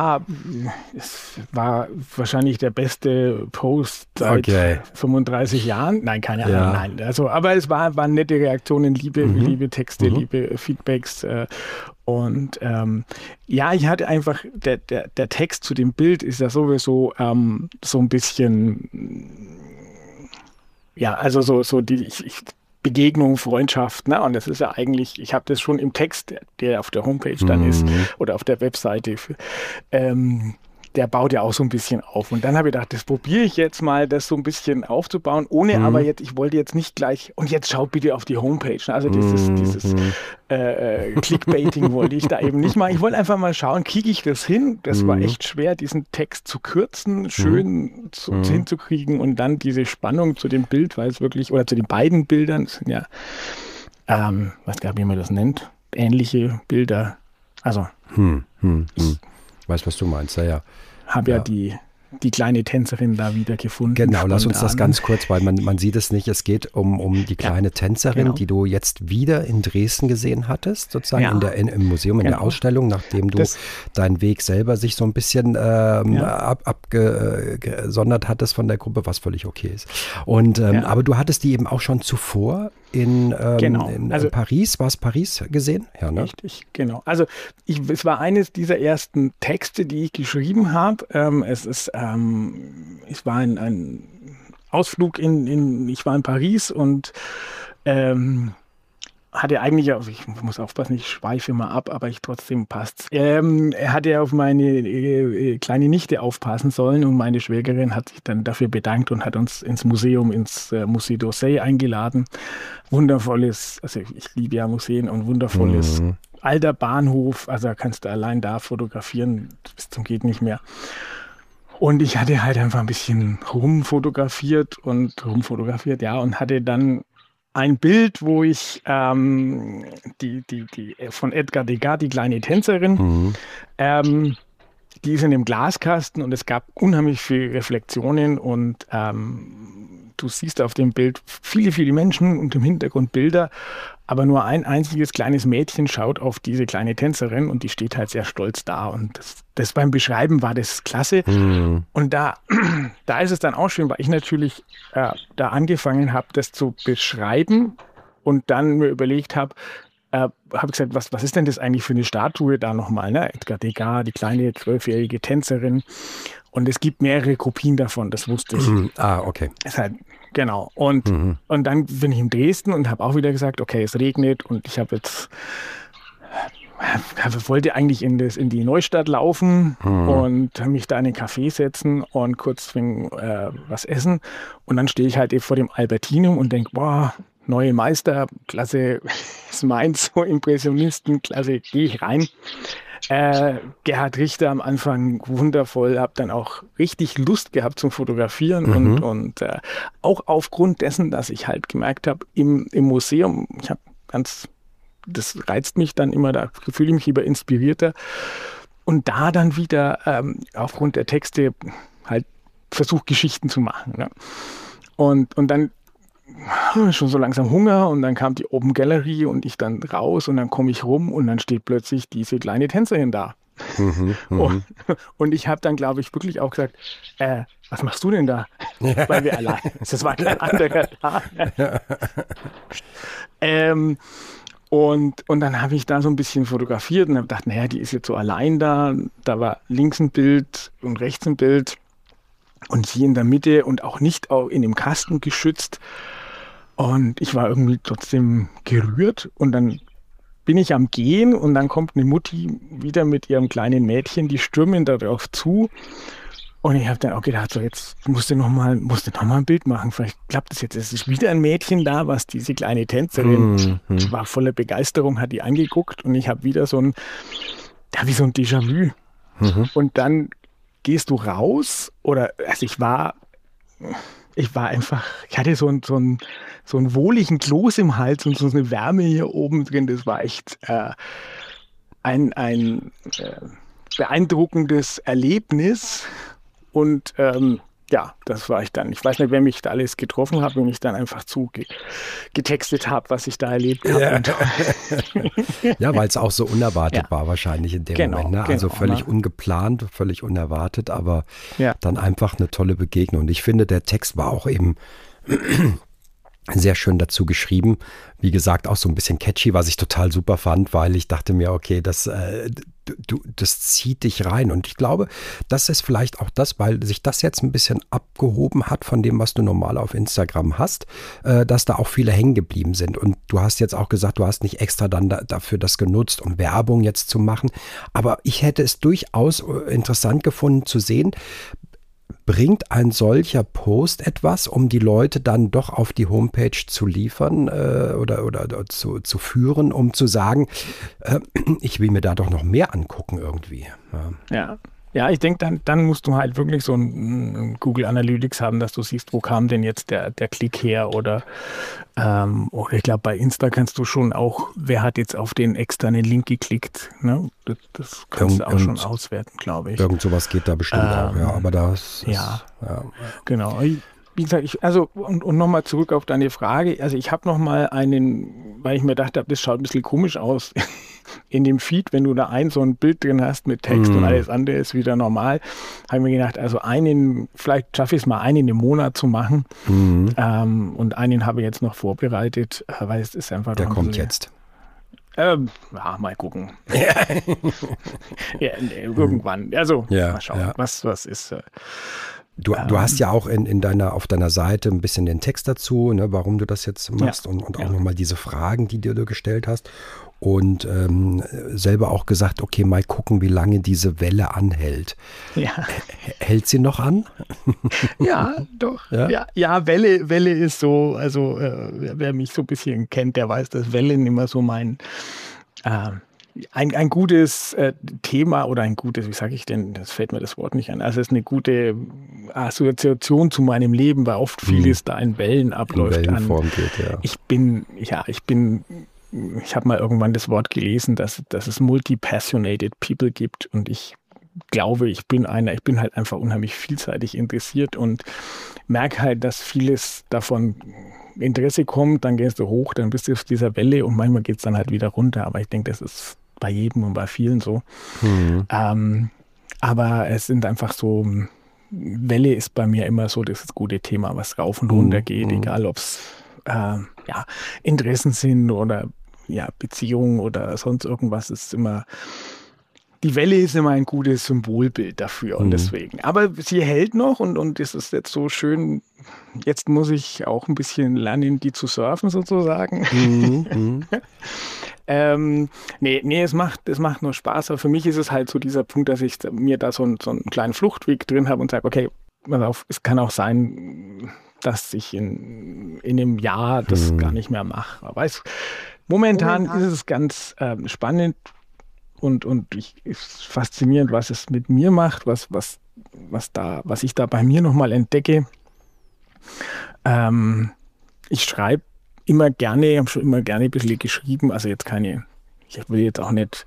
es war wahrscheinlich der beste Post seit 35 Jahren. Nein, keine Ahnung, nein. Also, aber es waren nette Reaktionen, liebe Texte, liebe Feedbacks. Und ich hatte einfach, der Text zu dem Bild ist ja sowieso so ein bisschen, also so die Begegnung, Freundschaft, ne? Und das ist ja eigentlich, ich habe das schon im Text, der auf der Homepage dann ist, oder auf der Webseite, der baut ja auch so ein bisschen auf. Und dann habe ich gedacht, das probiere ich jetzt mal, das so ein bisschen aufzubauen, ohne aber jetzt, ich wollte jetzt nicht gleich, und jetzt schaut bitte auf die Homepage. Also dieses Clickbaiting wollte ich da eben nicht machen. Ich wollte einfach mal schauen, kriege ich das hin? Das war echt schwer, diesen Text zu kürzen, schön hinzukriegen, und dann diese Spannung zu dem Bild, weil es wirklich, oder zu den beiden Bildern, das sind ja, weiß gar nicht, wie man das nennt, ähnliche Bilder. Also, ich weiß, was du meinst, ja. Habe die kleine Tänzerin da wieder gefunden. Genau, lass uns das ganz kurz, weil man sieht es nicht. Es geht um die kleine Tänzerin, die du jetzt wieder in Dresden gesehen hattest, sozusagen im Museum, in der Ausstellung, nachdem du deinen Weg selber sich so ein bisschen abgesondert hattest von der Gruppe, was völlig okay ist. Und aber du hattest die eben auch schon zuvor in Paris, war es Paris gesehen? Ja, ne? Richtig, genau. Also es war eines dieser ersten Texte, die ich geschrieben habe. Es war ein Ausflug ich war in Paris und hatte eigentlich, ich muss aufpassen, ich schweife mal ab, aber trotzdem passt's. Er hatte auf meine kleine Nichte aufpassen sollen, und meine Schwägerin hat sich dann dafür bedankt und hat uns ins Museum, ins Musée d'Orsay eingeladen. Wundervolles, also ich liebe ja Museen, und wundervolles alter Bahnhof, also kannst du allein da fotografieren, bis zum geht nicht mehr. Und ich hatte halt einfach ein bisschen rumfotografiert und hatte dann ein Bild, wo ich die von Edgar Degas, die kleine Tänzerin, die ist in dem Glaskasten, und es gab unheimlich viele Reflexionen, und du siehst auf dem Bild viele, viele Menschen und im Hintergrund Bilder, aber nur ein einziges kleines Mädchen schaut auf diese kleine Tänzerin, und die steht halt sehr stolz da, und das beim Beschreiben war das klasse. Und da ist es dann auch schön, weil ich natürlich da angefangen habe, das zu beschreiben, und dann mir überlegt habe, ich gesagt, was ist denn das eigentlich für eine Statue da nochmal, ne? Edgar Degas, die kleine 12-jährige Tänzerin. Und es gibt mehrere Kopien davon, das wusste ich. Okay. Ist halt, genau. Und dann bin ich in Dresden und habe auch wieder gesagt, okay, es regnet, und ich wollte eigentlich in die Neustadt laufen und mich da in den Café setzen und kurz was essen. Und dann stehe ich halt vor dem Albertinum und denke, boah, neue Meister, klasse, ist meins, so Impressionisten, klasse, gehe ich rein. Gerhard Richter am Anfang wundervoll, habe dann auch richtig Lust gehabt zum Fotografieren und auch aufgrund dessen, dass ich halt gemerkt habe, im Museum, das reizt mich dann immer, da fühle ich mich lieber inspirierter, und da dann wieder aufgrund der Texte halt versucht, Geschichten zu machen. Ne? Und dann schon so langsam Hunger, und dann kam die Open Gallery und ich dann raus, und dann komme ich rum, und dann steht plötzlich diese kleine Tänzerin da. Und ich habe dann, glaube ich, wirklich auch gesagt, was machst du denn da? Weil wir allein, das war kein anderer da. Und dann habe ich da so ein bisschen fotografiert und habe gedacht, naja, die ist jetzt so allein da. Da war links ein Bild und rechts ein Bild und sie in der Mitte und auch nicht in dem Kasten geschützt. Und ich war irgendwie trotzdem gerührt, und dann bin ich am Gehen und dann kommt eine Mutti wieder mit ihrem kleinen Mädchen, die stürmen darauf zu. Und ich habe dann auch gedacht, so jetzt musst du noch mal ein Bild machen. Vielleicht klappt es jetzt. Es ist wieder ein Mädchen da, was diese kleine Tänzerin war voller Begeisterung, hat die angeguckt und ich habe wieder wie so ein Déjà-vu. Und dann gehst du raus ich hatte so einen wohligen Kloß im Hals und so eine Wärme hier oben drin. Das war echt ein beeindruckendes Erlebnis. Und das war ich dann. Ich weiß nicht, wer mich da alles getroffen hat und ich dann einfach getextet habe, was ich da erlebt habe. Ja, weil es auch so unerwartet war wahrscheinlich in dem Moment. Ne? Also völlig ungeplant, völlig unerwartet, aber dann einfach eine tolle Begegnung. Und ich finde, der Text war auch eben sehr schön dazu geschrieben. Wie gesagt, auch so ein bisschen catchy, was ich total super fand, weil ich dachte mir, okay, das zieht dich rein. Und ich glaube, das ist vielleicht auch das, weil sich das jetzt ein bisschen abgehoben hat von dem, was du normal auf Instagram hast, dass da auch viele hängen geblieben sind. Und du hast jetzt auch gesagt, du hast nicht extra dann dafür das genutzt, um Werbung jetzt zu machen. Aber ich hätte es durchaus interessant gefunden zu sehen, bringt ein solcher Post etwas, um die Leute dann doch auf die Homepage zu liefern oder zu führen, um zu sagen, ich will mir da doch noch mehr angucken irgendwie. Ja, ich denke, dann musst du halt wirklich so ein Google Analytics haben, dass du siehst, wo kam denn jetzt der Klick her oder ich glaube, bei Insta kannst du schon auch, wer hat jetzt auf den externen Link geklickt, ne? Das kannst du auch schon auswerten, glaube ich. Irgend sowas geht da bestimmt auch, aber das ist, genau. Wie gesagt, und nochmal zurück auf deine Frage, also ich habe nochmal weil ich mir dachte, das schaut ein bisschen komisch aus in dem Feed, wenn du da so ein Bild drin hast mit Text und alles andere ist wieder normal, habe ich mir gedacht, also vielleicht schaffe ich es mal, einen im Monat zu machen und einen habe ich jetzt noch vorbereitet, weil es ist einfach... Der kommt jetzt. Mal gucken. Irgendwann, also mal schauen, was ist... Du hast ja auch auf deiner Seite ein bisschen den Text dazu, ne, warum du das jetzt machst und auch nochmal diese Fragen, die du gestellt hast und selber auch gesagt, okay, mal gucken, wie lange diese Welle anhält. Ja. Hält sie noch an? Ja, doch. Ja, Welle ist so, also wer mich so ein bisschen kennt, der weiß, dass Wellen immer so ein gutes Thema oder ein gutes, wie sage ich denn, das fällt mir das Wort nicht an, also es ist eine gute Assoziation zu meinem Leben, weil oft vieles da in Wellen abläuft. In Wellenform geht, Ich habe mal irgendwann das Wort gelesen, dass es multi-passionated people gibt und ich glaube, ich bin halt einfach unheimlich vielseitig interessiert und merke halt, dass vieles davon Interesse kommt, dann gehst du hoch, dann bist du auf dieser Welle und manchmal geht es dann halt wieder runter, aber ich denke, das ist bei jedem und bei vielen so. Aber es sind einfach so, Welle ist bei mir immer so das gute Thema, was rauf und runter geht, egal ob es Interessen sind oder Beziehungen oder sonst irgendwas, ist immer... Die Welle ist immer ein gutes Symbolbild dafür und deswegen. Aber sie hält noch und es ist jetzt so schön, jetzt muss ich auch ein bisschen lernen, die zu surfen sozusagen. Es macht nur Spaß, aber für mich ist es halt so dieser Punkt, dass ich mir da so einen kleinen Fluchtweg drin habe und sage, okay, pass auf, es kann auch sein, dass ich in einem Jahr das gar nicht mehr mache. Aber momentan ist es ganz spannend, und es ist faszinierend, was es mit mir macht, was ich da bei mir nochmal entdecke. Ich schreibe immer gerne, habe schon immer gerne ein bisschen geschrieben, also jetzt ich will jetzt auch nicht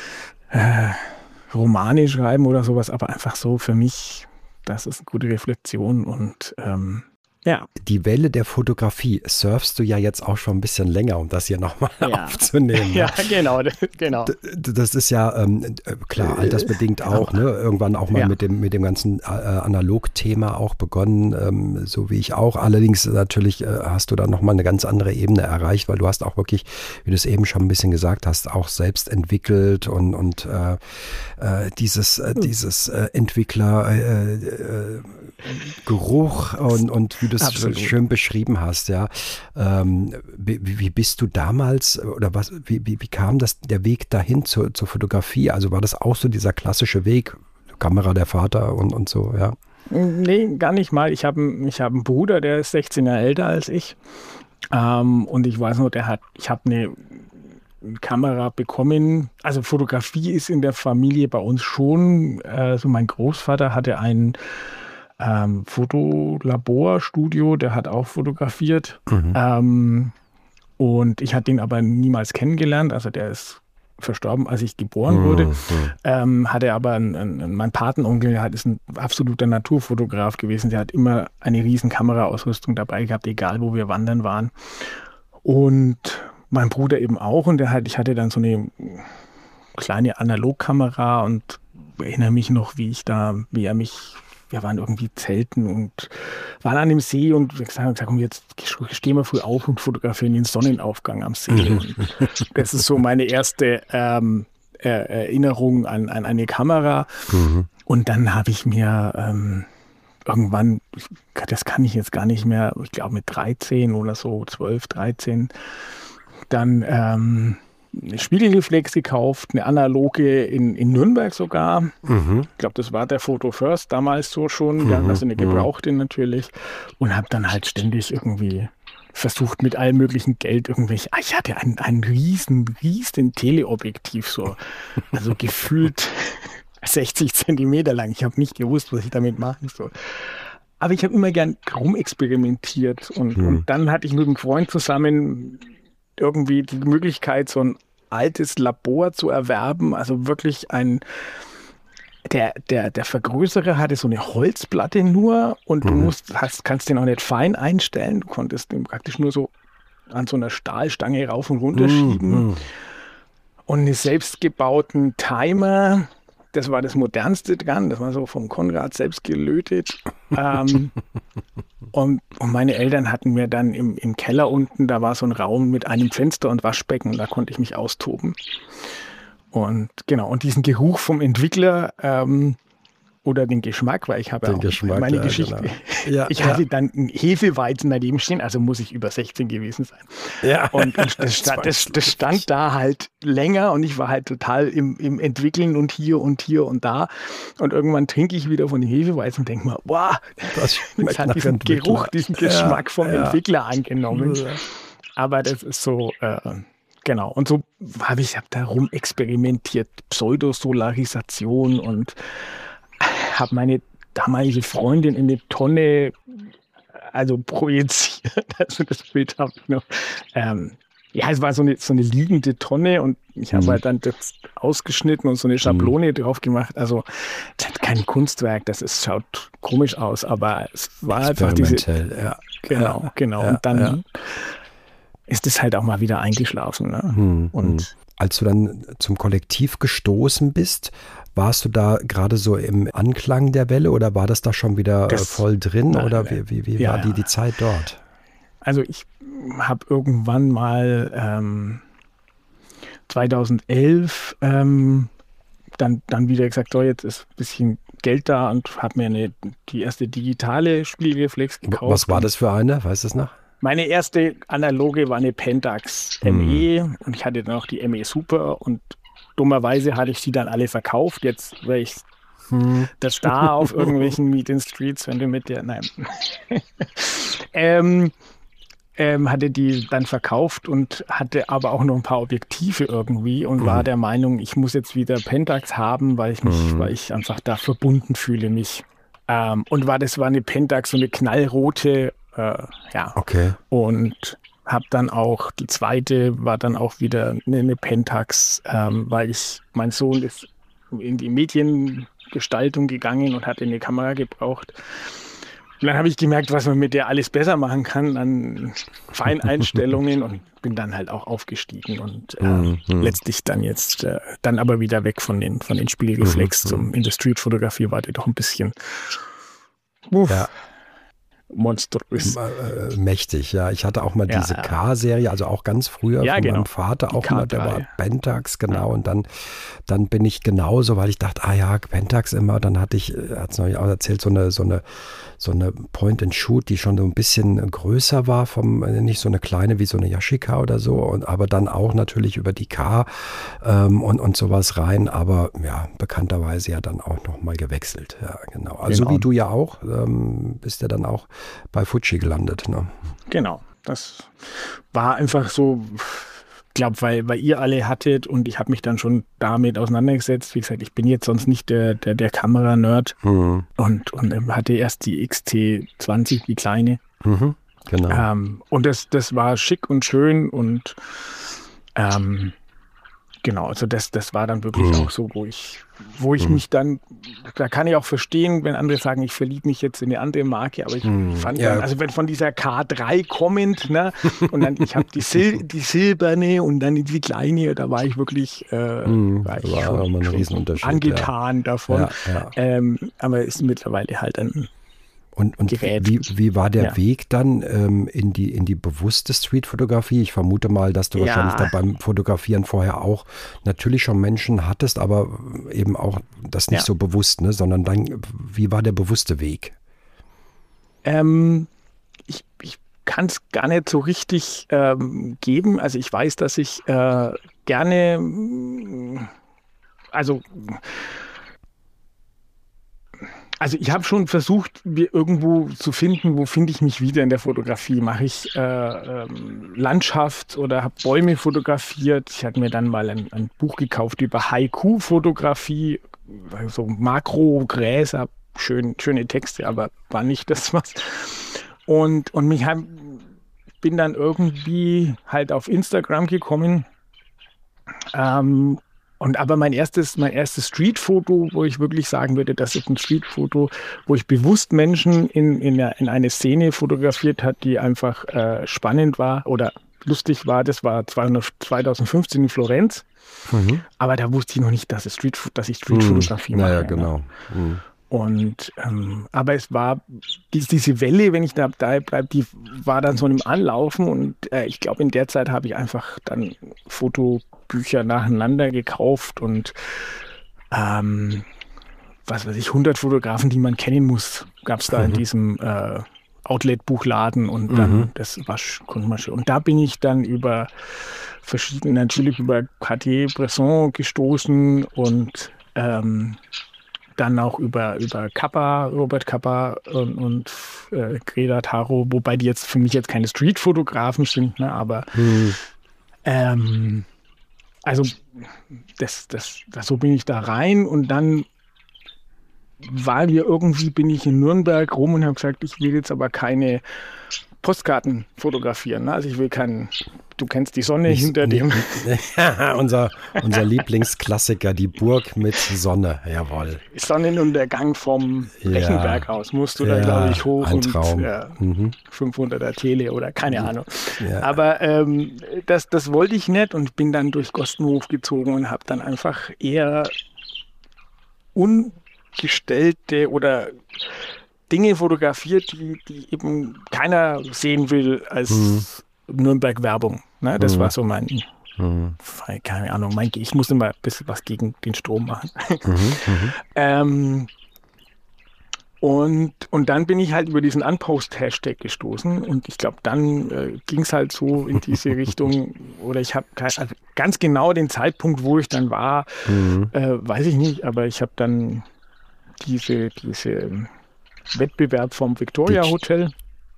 Romane schreiben oder sowas, aber einfach so für mich, das ist eine gute Reflexion und Die Welle der Fotografie surfst du ja jetzt auch schon ein bisschen länger, um das hier nochmal aufzunehmen. Ja, genau. Das ist ja klar, altersbedingt auch, ne? Irgendwann auch mal mit dem ganzen Analog-Thema auch begonnen, so wie ich auch. Allerdings natürlich hast du da nochmal eine ganz andere Ebene erreicht, weil du hast auch wirklich, wie du es eben schon ein bisschen gesagt hast, auch selbst entwickelt und dieses Entwickler Geruch und wie du du es schön beschrieben hast, ja. Wie bist du damals oder wie kam der Weg dahin zur Fotografie? Also war das auch so dieser klassische Weg, Kamera der Vater und so, ja? Nee, gar nicht mal. Ich hab einen Bruder, der ist 16 Jahre älter als ich. Und ich weiß noch, ich habe eine Kamera bekommen. Also Fotografie ist in der Familie bei uns schon. Also mein Großvater hatte ein Fotolaborstudio, der hat auch fotografiert. Und ich hatte ihn aber niemals kennengelernt. Also der ist verstorben, als ich geboren wurde. Hatte aber mein Patenonkel, der ist ein absoluter Naturfotograf gewesen. Der hat immer eine riesen Kameraausrüstung dabei gehabt, egal wo wir wandern waren. Und mein Bruder eben auch. Und ich hatte dann so eine kleine Analogkamera und erinnere mich noch, wir waren irgendwie zelten und waren an dem See und wir gesagt, komm, jetzt stehen wir früh auf und fotografieren den Sonnenaufgang am See. Und das ist so meine erste Erinnerung an eine Kamera. Und dann habe ich mir irgendwann, das kann ich jetzt gar nicht mehr, ich glaube mit 13 oder so, 12, 13, dann eine Spiegelreflex gekauft, eine analoge in Nürnberg sogar. Ich glaube, das war der Photo First damals so schon, also eine gebrauchte natürlich. Und habe dann halt ständig irgendwie versucht mit allem möglichen Geld ich hatte ein riesen Teleobjektiv, so, also gefühlt 60 Zentimeter lang. Ich habe nicht gewusst, was ich damit machen soll. Aber ich habe immer gern rumexperimentiert und dann hatte ich mit einem Freund zusammen irgendwie die Möglichkeit, so ein altes Labor zu erwerben, also wirklich der Vergrößerer hatte so eine Holzplatte nur und du kannst den auch nicht fein einstellen, du konntest den praktisch nur so an so einer Stahlstange rauf und runter schieben und einen selbstgebauten Timer, das war das modernste dran, das war so vom Konrad selbst gelötet. Und meine Eltern hatten mir dann im Keller unten, da war so ein Raum mit einem Fenster und Waschbecken, da konnte ich mich austoben. Und genau, und diesen Geruch vom Entwickler oder den Geschmack, weil ich habe auch meine Geschichte. Genau. Ja, ich hatte dann einen Hefeweizen daneben stehen, also muss ich über 16 gewesen sein. Ja. Und das stand da halt länger und ich war halt total im Entwickeln und hier und da. Und irgendwann trinke ich wieder von dem Hefeweizen und denke mir, wow, das hat diesen Geruch, diesen Geschmack vom Entwickler angenommen. Ja. Aber das ist so, genau. Und so habe ich da rumexperimentiert, Pseudosolarisation und habe meine damalige Freundin in eine Tonne projiziert. Also das Bild habe ich noch. Es war so eine liegende Tonne und ich habe halt dann das ausgeschnitten und so eine Schablone drauf gemacht. Also das ist kein Kunstwerk, schaut komisch aus, aber es war einfach diese. Genau. Ja, und dann ist es halt auch mal wieder eingeschlafen. Ne? Und als du dann zum Kollektiv gestoßen bist, warst du da gerade so im Anklang der Welle oder war das da schon wieder voll drin? Oder wie war die Zeit dort? Also ich habe irgendwann mal 2011 dann wieder gesagt, so jetzt ist ein bisschen Geld da und habe mir die erste digitale Spiegelreflex gekauft. Was war das für eine? Weißt du es noch? Meine erste analoge war eine Pentax ME und ich hatte dann noch die ME Super und dummerweise hatte ich sie dann alle verkauft. Jetzt wäre ich der Star auf irgendwelchen Meet in Streets, wenn du mit der, nein. Hatte die dann verkauft und hatte aber auch noch ein paar Objektive irgendwie und war der Meinung, ich muss jetzt wieder Pentax haben, weil ich einfach da verbunden fühle mich. Und das war eine Pentax, so eine knallrote, Okay. Und habe dann auch, die zweite war dann auch wieder eine Pentax, weil mein Sohn ist in die Mediengestaltung gegangen und hatte eine Kamera gebraucht. Und dann habe ich gemerkt, was man mit der alles besser machen kann an Feineinstellungen und bin dann halt auch aufgestiegen und letztlich dann jetzt dann aber wieder weg von den Spiegelreflex in der Streetfotografie war die doch ein bisschen monströs. Mächtig, ja. Ich hatte auch mal diese K-Serie, also auch ganz früher von meinem Vater, auch mal, der war Pentax, genau. Und dann bin ich genauso, weil ich dachte, Pentax immer, dann hat es neulich auch erzählt, so eine Point-and-Shoot, die schon so ein bisschen größer war, nicht so eine kleine wie so eine Yashica oder so, aber dann auch natürlich über die K und sowas rein, aber ja, bekannterweise ja dann auch nochmal gewechselt. Ja, genau. Also wie du ja auch, bist ja dann auch bei Fuji gelandet. Ne? Genau, das war einfach so, ich glaube, weil ihr alle hattet und ich habe mich dann schon damit auseinandergesetzt. Wie gesagt, ich bin jetzt sonst nicht der Kamera-Nerd und hatte erst die XT20, die kleine. Genau. Und das war schick und schön und genau, also das war dann wirklich auch so, wo ich mich dann, da kann ich auch verstehen, wenn andere sagen, ich verliebe mich jetzt in eine andere Marke, aber ich fand dann, also wenn von dieser K3 kommend, ne, und dann, ich habe die silberne und dann die kleine, da war ich wirklich war schon ein Riesenunterschied, angetan davon. Ja. Aber ist mittlerweile halt ein Und Gerät. wie war der Weg dann in die bewusste Streetfotografie? Ich vermute mal, dass du wahrscheinlich da beim Fotografieren vorher auch natürlich schon Menschen hattest, aber eben auch das nicht so bewusst, ne? Sondern dann, wie war der bewusste Weg? Ich kann es gar nicht so richtig geben. Also ich weiß, dass ich gerne, also ich habe schon versucht, mir irgendwo zu finden, wo finde ich mich wieder in der Fotografie. Mache ich Landschaft oder habe Bäume fotografiert. Ich hatte mir dann mal ein Buch gekauft über Haiku-Fotografie, so Makro-Gräser, schöne Texte, aber war nicht das was. Und bin dann irgendwie halt auf Instagram gekommen. Aber mein erstes Streetfoto, wo ich wirklich sagen würde, das ist ein Streetfoto, wo ich bewusst Menschen in eine Szene fotografiert hat, die einfach spannend war oder lustig war. Das war 2015 in Florenz. Aber da wusste ich noch nicht, dass ich Streetfotografie mache. Naja, genau. Und aber es war diese Welle, wenn ich da bleibe, die war dann so im Anlaufen und ich glaube, in der Zeit habe ich einfach dann Fotobücher nacheinander gekauft und 100 Fotografen, die man kennen muss, gab es da in diesem Outlet-Buchladen und dann konnte man schon. Und da bin ich dann über Cartier-Bresson gestoßen und dann auch über Kappa, Robert Kappa und Greta Taro, wobei die jetzt für mich jetzt keine Street-Fotografen sind, ne, aber also so bin ich da rein und dann bin ich in Nürnberg rum und habe gesagt, ich will jetzt aber keine Postkarten fotografieren. Ne? Also ich will du kennst die Sonne hinter dem. unser Lieblingsklassiker, die Burg mit Sonne, jawohl. Sonnenuntergang vom Rechenberg aus. Musst du da, glaube ich, hoch ein Traum. Und 500er Tele oder keine Ahnung. Ja. Aber das wollte ich nicht und bin dann durch Gostenhof gezogen und habe dann einfach eher ungestellte oder Dinge fotografiert, die eben keiner sehen will als Nürnberg-Werbung. Ne? Das war so mein, keine Ahnung, ich muss immer ein bisschen was gegen den Strom machen. Und dann bin ich halt über diesen Unpost-Hashtag gestoßen und ich glaube, dann ging es halt so in diese Richtung oder ich habe ganz genau den Zeitpunkt, wo ich dann war, weiß ich nicht, aber ich habe dann diese Wettbewerb vom Victoria Hotel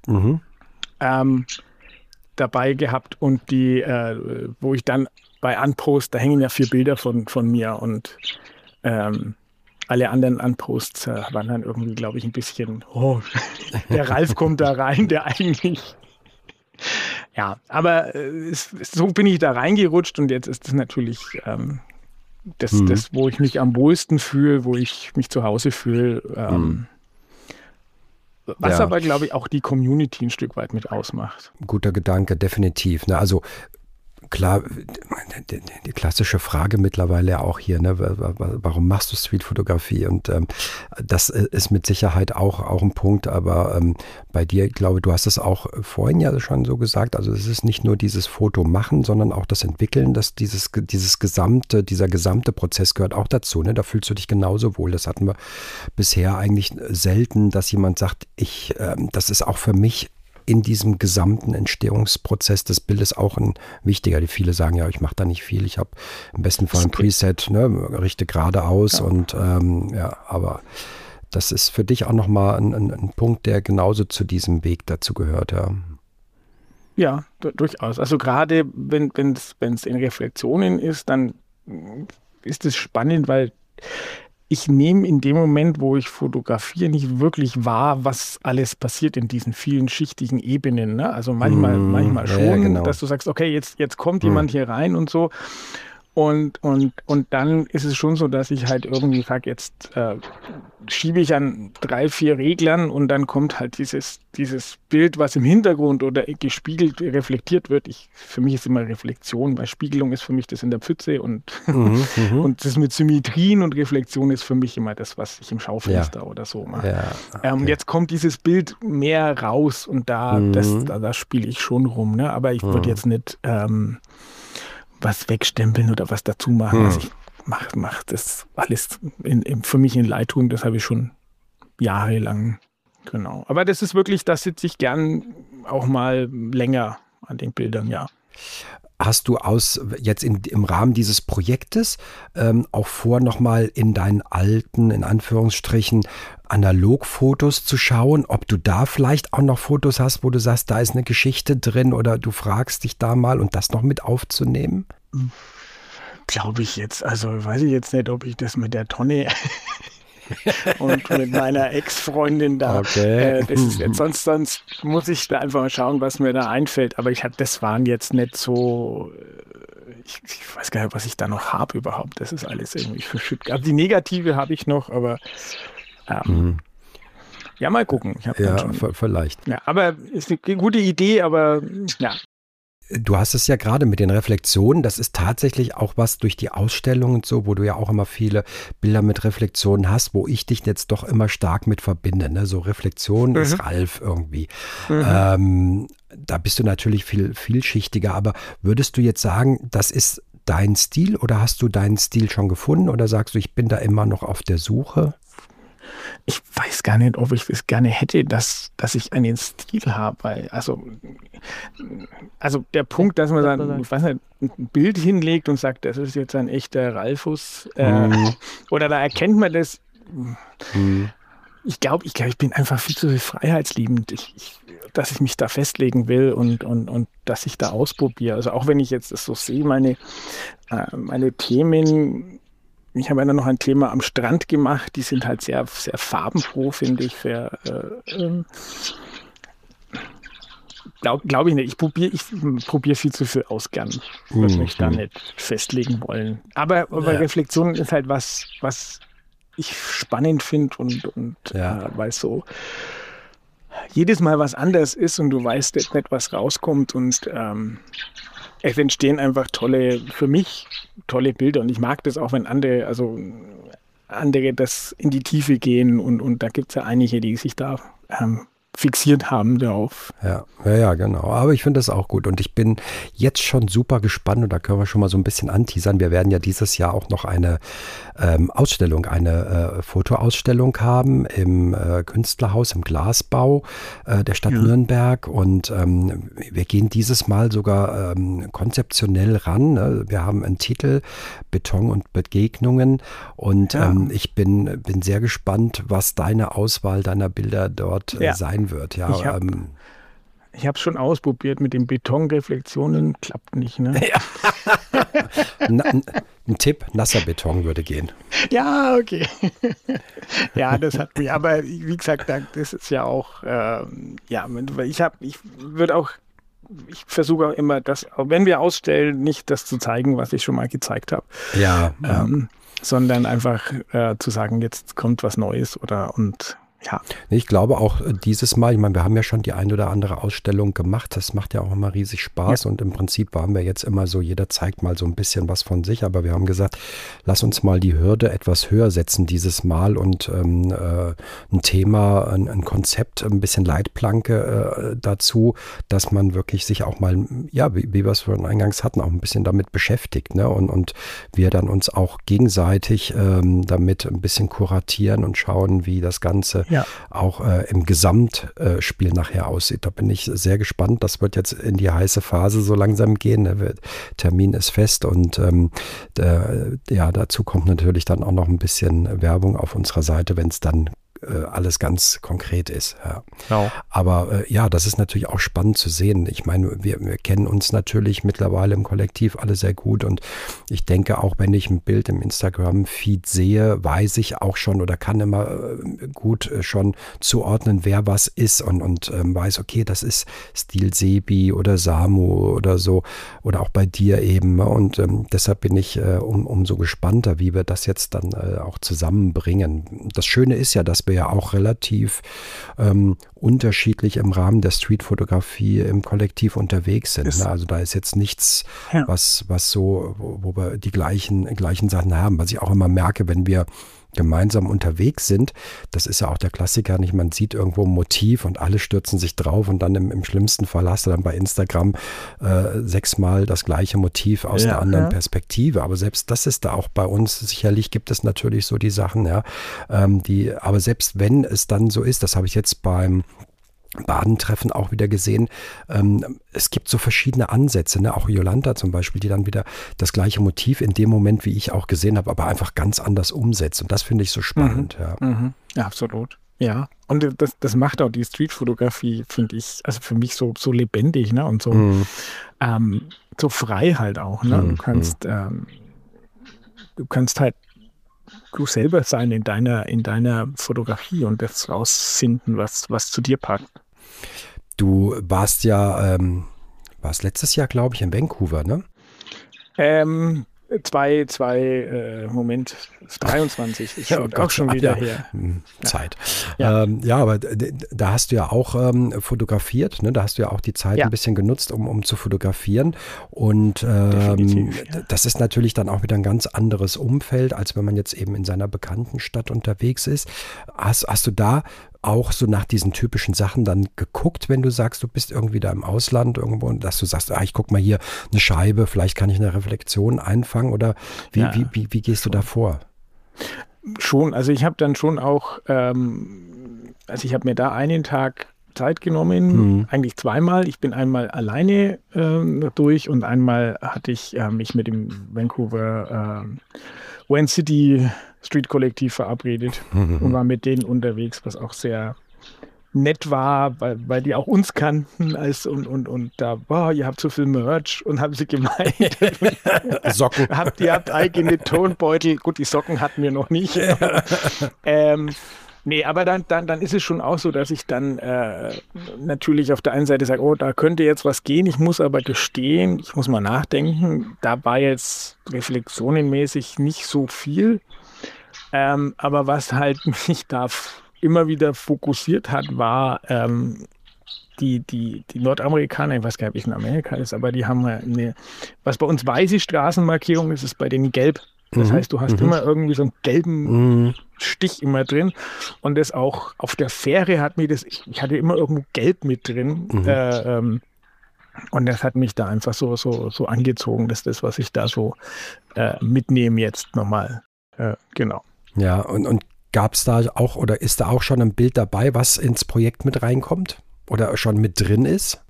dabei gehabt und wo ich dann bei Unpost, da hängen ja 4 Bilder von mir und alle anderen Unposts waren dann irgendwie, glaube ich, ein bisschen, der Ralf kommt da rein, der eigentlich, ja, aber so bin ich da reingerutscht und jetzt ist es natürlich das, wo ich mich am wohlsten fühle, wo ich mich zu Hause fühle, was aber, glaube ich, auch die Community ein Stück weit mit ausmacht. Guter Gedanke, definitiv. Ne? Also klar, die klassische Frage mittlerweile auch hier, ne, warum machst du Streetfotografie? Und das ist mit Sicherheit auch ein Punkt, aber bei dir, ich glaube, du hast es auch vorhin ja schon so gesagt, also es ist nicht nur dieses Foto machen, sondern auch das Entwickeln, dass dieser gesamte Prozess gehört auch dazu, ne? Da fühlst du dich genauso wohl. Das hatten wir bisher eigentlich selten, dass jemand sagt, das ist auch für mich in diesem gesamten Entstehungsprozess des Bildes auch ein wichtiger. Die viele sagen, ja, ich mache da nicht viel, ich habe im besten Fall ein Preset, ne, richte gerade aus und aber das ist für dich auch nochmal ein Punkt, der genauso zu diesem Weg dazu gehört, ja. Ja, durchaus. Also gerade wenn es in Reflexionen ist, dann ist es spannend, weil ich nehme in dem Moment, wo ich fotografiere, nicht wirklich wahr, was alles passiert in diesen vielen schichtigen Ebenen. Ne? Also manchmal schon, ja, genau. Dass du sagst, okay, jetzt kommt jemand hier rein und so. Und dann ist es schon so, dass ich halt irgendwie sage, jetzt schiebe ich an 3, 4 Reglern und dann kommt halt dieses Bild, was im Hintergrund oder gespiegelt, reflektiert wird. Für mich ist immer Reflexion, weil Spiegelung ist für mich das in der Pfütze und das mit Symmetrien und Reflexion ist für mich immer das, was ich im Schaufenster oder so mache. Ja, okay. Und jetzt kommt dieses Bild mehr raus und da spiele ich schon rum. Ne? Aber ich würde jetzt nicht was wegstempeln oder was dazu machen. Also ich mache das alles für mich in Lightroom, das habe ich schon jahrelang. Genau. Aber das ist wirklich, da sitze ich gern auch mal länger an den Bildern, ja. Hast du jetzt im Rahmen dieses Projektes auch vor, nochmal in deinen alten, in Anführungsstrichen, Analogfotos zu schauen, ob du da vielleicht auch noch Fotos hast, wo du sagst, da ist eine Geschichte drin oder du fragst dich da mal und das noch mit aufzunehmen? Glaube ich jetzt. Also weiß ich jetzt nicht, ob ich das mit der Tonne und mit meiner Ex-Freundin da, das ist jetzt, sonst muss ich da einfach mal schauen, was mir da einfällt. Aber das waren jetzt nicht so, ich weiß gar nicht, was ich da noch habe überhaupt. Das ist alles irgendwie verschüttet. Also die Negative habe ich noch, aber ja, mal gucken. Vielleicht. Ja, aber ist eine gute Idee, aber ja. Du hast es ja gerade mit den Reflexionen, das ist tatsächlich auch was durch die Ausstellung und so, wo du ja auch immer viele Bilder mit Reflexionen hast, wo ich dich jetzt doch immer stark mit verbinde. Ne? So Reflexion ist Ralf irgendwie. Da bist du natürlich viel vielschichtiger, aber würdest du jetzt sagen, das ist dein Stil oder hast du deinen Stil schon gefunden oder sagst du, ich bin da immer noch auf der Suche? Ich weiß gar nicht, ob ich es gerne hätte, dass ich einen Stil habe, weil also der Punkt, dass man dann, ich weiß nicht, ein Bild hinlegt und sagt, das ist jetzt ein echter Ralfus oder da erkennt man das. Ich glaube, ich bin einfach viel zu freiheitsliebend, dass ich mich da festlegen will und dass ich da ausprobiere. Also auch wenn ich jetzt das so sehe, meine Themen. Ich habe ja noch ein Thema am Strand gemacht, die sind halt sehr, sehr farbenfroh, finde ich. Glaube ich nicht. Ich probiere viel zu viel aus gern. Ich würde mich da nicht festlegen wollen. Aber Reflexion ist halt was ich spannend finde und weil es so jedes Mal was anderes ist und du weißt nicht, was rauskommt und es entstehen einfach für mich tolle Bilder und ich mag das auch, wenn andere das in die Tiefe gehen und da gibt es ja einige, die sich da fixiert haben darauf. Ja, genau. Aber ich finde das auch gut und ich bin jetzt schon super gespannt und da können wir schon mal so ein bisschen anteasern. Wir werden ja dieses Jahr auch noch eine Ausstellung, eine Fotoausstellung haben im Künstlerhaus, im Glasbau der Stadt Nürnberg und wir gehen dieses Mal sogar konzeptionell ran. Ne? Wir haben einen Titel, Beton und Begegnungen und ich bin sehr gespannt, was deine Auswahl deiner Bilder dort sein wird. Ja, ich habe es schon ausprobiert mit den Betonreflexionen, klappt nicht. Ne? Ja. Ein Tipp, nasser Beton würde gehen. Ja, okay. Ja, das hat mich, aber wie gesagt, das ist ja auch, ich versuche auch immer, wenn wir ausstellen, nicht das zu zeigen, was ich schon mal gezeigt habe. Ja. Sondern einfach zu sagen, jetzt kommt was Neues und Ja. Ich glaube auch dieses Mal, ich meine, wir haben ja schon die ein oder andere Ausstellung gemacht, das macht ja auch immer riesig Spaß und im Prinzip waren wir jetzt immer so, jeder zeigt mal so ein bisschen was von sich, aber wir haben gesagt, lass uns mal die Hürde etwas höher setzen dieses Mal und ein Thema, ein Konzept, ein bisschen Leitplanke dazu, dass man wirklich sich auch mal, ja, wie wir es vorhin eingangs hatten, auch ein bisschen damit beschäftigt, ne? Und wir dann uns auch gegenseitig damit ein bisschen kuratieren und schauen, wie das Ganze auch im Gesamtspiel nachher aussieht. Da bin ich sehr gespannt. Das wird jetzt in die heiße Phase so langsam gehen. Der Termin ist fest und dazu kommt natürlich dann auch noch ein bisschen Werbung auf unserer Seite, wenn es dann alles ganz konkret ist. Ja. Genau. Aber das ist natürlich auch spannend zu sehen. Ich meine, wir kennen uns natürlich mittlerweile im Kollektiv alle sehr gut und ich denke auch, wenn ich ein Bild im Instagram-Feed sehe, weiß ich auch schon oder kann immer gut schon zuordnen, wer was ist und weiß, okay, das ist Stil Sebi oder Samu oder so oder auch bei dir eben und deshalb bin ich umso gespannter, wie wir das jetzt dann auch zusammenbringen. Das Schöne ist ja, dass wir ja auch relativ unterschiedlich im Rahmen der Streetfotografie im Kollektiv unterwegs sind. Ne? Also da ist jetzt nichts, was so, wo wir die gleichen Sachen haben. Was ich auch immer merke, wenn wir gemeinsam unterwegs sind, das ist ja auch der Klassiker, nicht? Man sieht irgendwo ein Motiv und alle stürzen sich drauf und dann im schlimmsten Fall hast du dann bei Instagram 6-mal das gleiche Motiv aus einer anderen Perspektive. Aber selbst das ist da auch bei uns, sicherlich gibt es natürlich so die Sachen, aber selbst wenn es dann so ist, das habe ich jetzt beim Badentreffen auch wieder gesehen. Es gibt so verschiedene Ansätze, ne? Auch Jolanta zum Beispiel, die dann wieder das gleiche Motiv in dem Moment, wie ich auch gesehen habe, aber einfach ganz anders umsetzt. Und das finde ich so spannend. Ja, absolut. Ja, und das macht auch die Streetfotografie, finde ich, also für mich so lebendig, ne? Und so, so frei halt auch. Ne? Du kannst halt du selber sein in deiner Fotografie und das rausfinden, was zu dir passt. Du warst warst letztes Jahr, glaube ich, in Vancouver, ne? 23, ist auch schon wieder her. Zeit. Ja, aber da hast du ja auch fotografiert, ne? Da hast du ja auch die Zeit ein bisschen genutzt, um zu fotografieren. Und das ist natürlich dann auch wieder ein ganz anderes Umfeld, als wenn man jetzt eben in seiner bekannten Stadt unterwegs ist. Hast du da auch so nach diesen typischen Sachen dann geguckt, wenn du sagst, du bist irgendwie da im Ausland irgendwo und dass du sagst, ich guck mal hier eine Scheibe, vielleicht kann ich eine Reflexion einfangen oder wie gehst du da vor? Schon, also ich habe dann schon auch, ich habe mir da einen Tag Zeit genommen, eigentlich zweimal. Ich bin einmal alleine durch und einmal hatte ich mich mit dem Vancouver One City Street Kollektiv verabredet und war mit denen unterwegs, was auch sehr nett war, weil die auch uns kannten und da, ihr habt so viel Merch und haben sie gemeint, Socken. Ihr habt eigene Tonbeutel, gut, die Socken hatten wir noch nicht. Nee, aber dann ist es schon auch so, dass ich dann natürlich auf der einen Seite sage, da könnte jetzt was gehen, ich muss aber gestehen, ich muss mal nachdenken, da war jetzt reflexionenmäßig nicht so viel, aber was halt mich da immer wieder fokussiert hat, war die Nordamerikaner, ich weiß gar nicht, ob es in Amerika ist, aber die haben was bei uns weiße Straßenmarkierung ist, ist bei denen gelb. Das heißt, du hast immer irgendwie so einen gelben Stich immer drin und das auch auf der Fähre hat mir ich hatte immer irgendwo gelb mit drin und das hat mich da einfach so angezogen, dass das, was ich da so mitnehme jetzt nochmal, genau. Ja, und gab es da auch oder ist da auch schon ein Bild dabei, was ins Projekt mit reinkommt oder schon mit drin ist?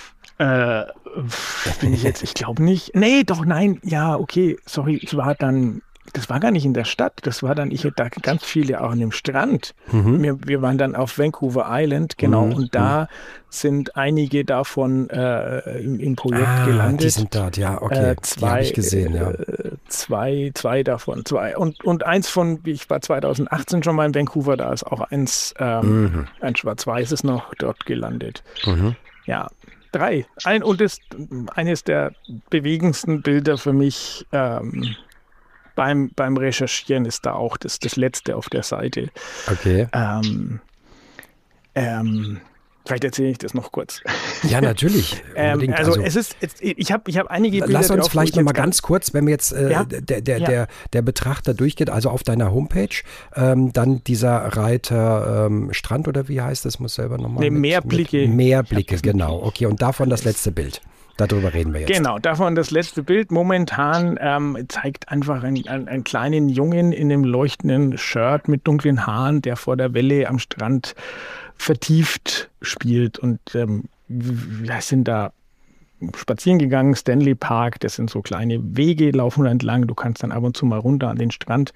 Bin ich jetzt, ich glaube nicht. Nee, doch, nein, ja, okay, sorry, das war gar nicht in der Stadt, das war dann, ich hatte da ganz viele auch an dem Strand. Wir waren dann auf Vancouver Island, genau, und da sind einige davon im Projekt gelandet. Die sind dort, ja, okay, die habe ich gesehen, ja. Zwei davon, und eins von, ich war 2018 schon mal in Vancouver, da ist auch eins, ein schwarz-weißes noch dort gelandet. Ja. 3. Eines der bewegendsten Bilder für mich beim Recherchieren ist da auch das letzte auf der Seite. Okay. Vielleicht erzähle ich das noch kurz. Ja, natürlich. Also es ist, ich hab einige Bilder. Lass uns vielleicht noch mal ganz kurz, wenn wir jetzt der Betrachter durchgeht, also auf deiner Homepage, dann dieser Reiter Strand oder wie heißt das? Muss selber nochmal. Meerblicke. Meerblicke, genau. Okay, und davon das letzte Bild. Darüber reden wir jetzt. Genau, davon das letzte Bild. Momentan zeigt einfach einen kleinen Jungen in einem leuchtenden Shirt mit dunklen Haaren, der vor der Welle am Strand vertieft spielt. Und wir sind da spazieren gegangen, Stanley Park, das sind so kleine Wege, laufen entlang. Du kannst dann ab und zu mal runter an den Strand.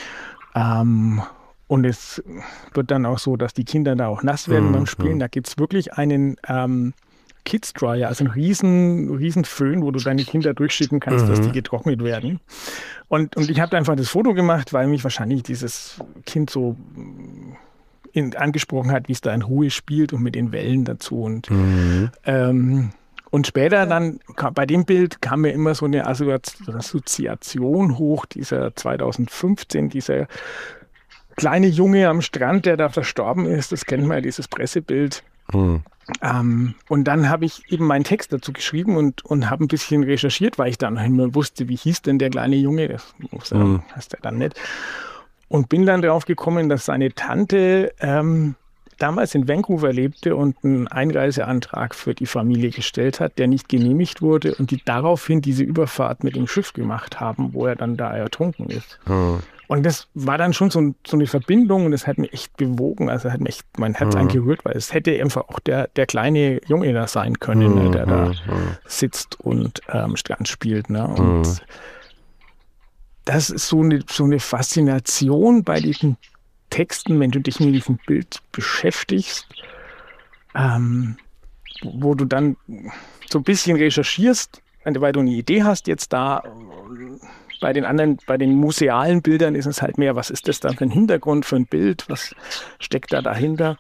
Und es wird dann auch so, dass die Kinder da auch nass werden beim Spielen. Da gibt es wirklich einen Kids Dryer, also einen riesen Föhn, wo du deine Kinder durchschicken kannst, dass die getrocknet werden. Und ich habe da einfach das Foto gemacht, weil mich wahrscheinlich dieses Kind so angesprochen hat, wie es da in Ruhe spielt und mit den Wellen dazu. Und später dann, bei dem Bild kam mir immer so eine Assoziation hoch, dieser 2015, dieser kleine Junge am Strand, der da verstorben ist, das kennt man ja, dieses Pressebild. Und dann habe ich eben meinen Text dazu geschrieben und habe ein bisschen recherchiert, weil ich dann noch immer wusste, wie hieß denn der kleine Junge, das heißt er dann nicht. Und bin dann darauf gekommen, dass seine Tante damals in Vancouver lebte und einen Einreiseantrag für die Familie gestellt hat, der nicht genehmigt wurde und die daraufhin diese Überfahrt mit dem Schiff gemacht haben, wo er dann da ertrunken ist. Und das war dann schon so eine Verbindung und das hat mich echt bewogen, also hat mich echt mein Herz angerührt, weil es hätte einfach auch der kleine Junge da sein können, ne, der da sitzt und Strand spielt. Ne? Und das ist so eine Faszination bei diesen Texten, wenn du dich mit diesem Bild beschäftigst, wo du dann so ein bisschen recherchierst, weil du eine Idee hast jetzt da. Bei den musealen Bildern ist es halt mehr, was ist das dann für ein Hintergrund, für ein Bild, was steckt da dahinter,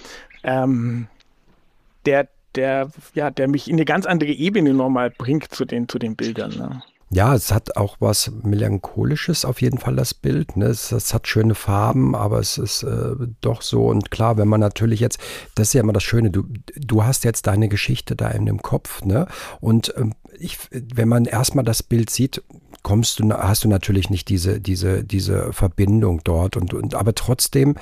der mich in eine ganz andere Ebene nochmal bringt zu den Bildern. Ne? Ja, es hat auch was Melancholisches auf jeden Fall, das Bild. Ne? Es hat schöne Farben, aber es ist doch so. Und klar, wenn man natürlich jetzt, das ist ja immer das Schöne, du hast jetzt deine Geschichte da in dem Kopf. Ne? Und wenn man erstmal das Bild sieht, hast du natürlich nicht diese Verbindung dort. Aber trotzdem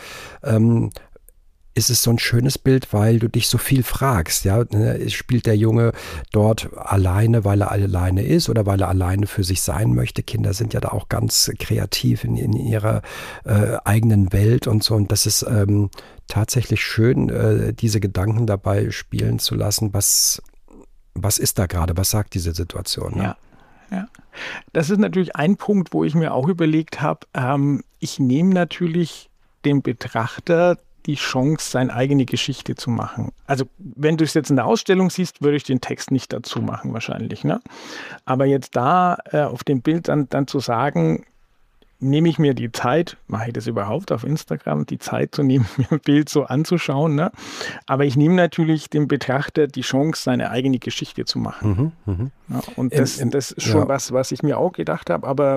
ist es so ein schönes Bild, weil du dich so viel fragst. Ja? Spielt der Junge dort alleine, weil er alleine ist oder weil er alleine für sich sein möchte? Kinder sind ja da auch ganz kreativ in ihrer eigenen Welt und so. Und das ist tatsächlich schön, diese Gedanken dabei spielen zu lassen. Was ist da gerade? Was sagt diese Situation? Ne? Ja. Das ist natürlich ein Punkt, wo ich mir auch überlegt habe, ich nehme natürlich dem Betrachter die Chance, seine eigene Geschichte zu machen. Also wenn du es jetzt in der Ausstellung siehst, würde ich den Text nicht dazu machen wahrscheinlich. Ne? Aber jetzt da auf dem Bild dann zu sagen, nehme ich mir die Zeit, mache ich das überhaupt auf Instagram, die Zeit zu nehmen, mir ein Bild so anzuschauen. Ne? Aber ich nehme natürlich dem Betrachter die Chance, seine eigene Geschichte zu machen. Ja, und das ist schon was ich mir auch gedacht habe, aber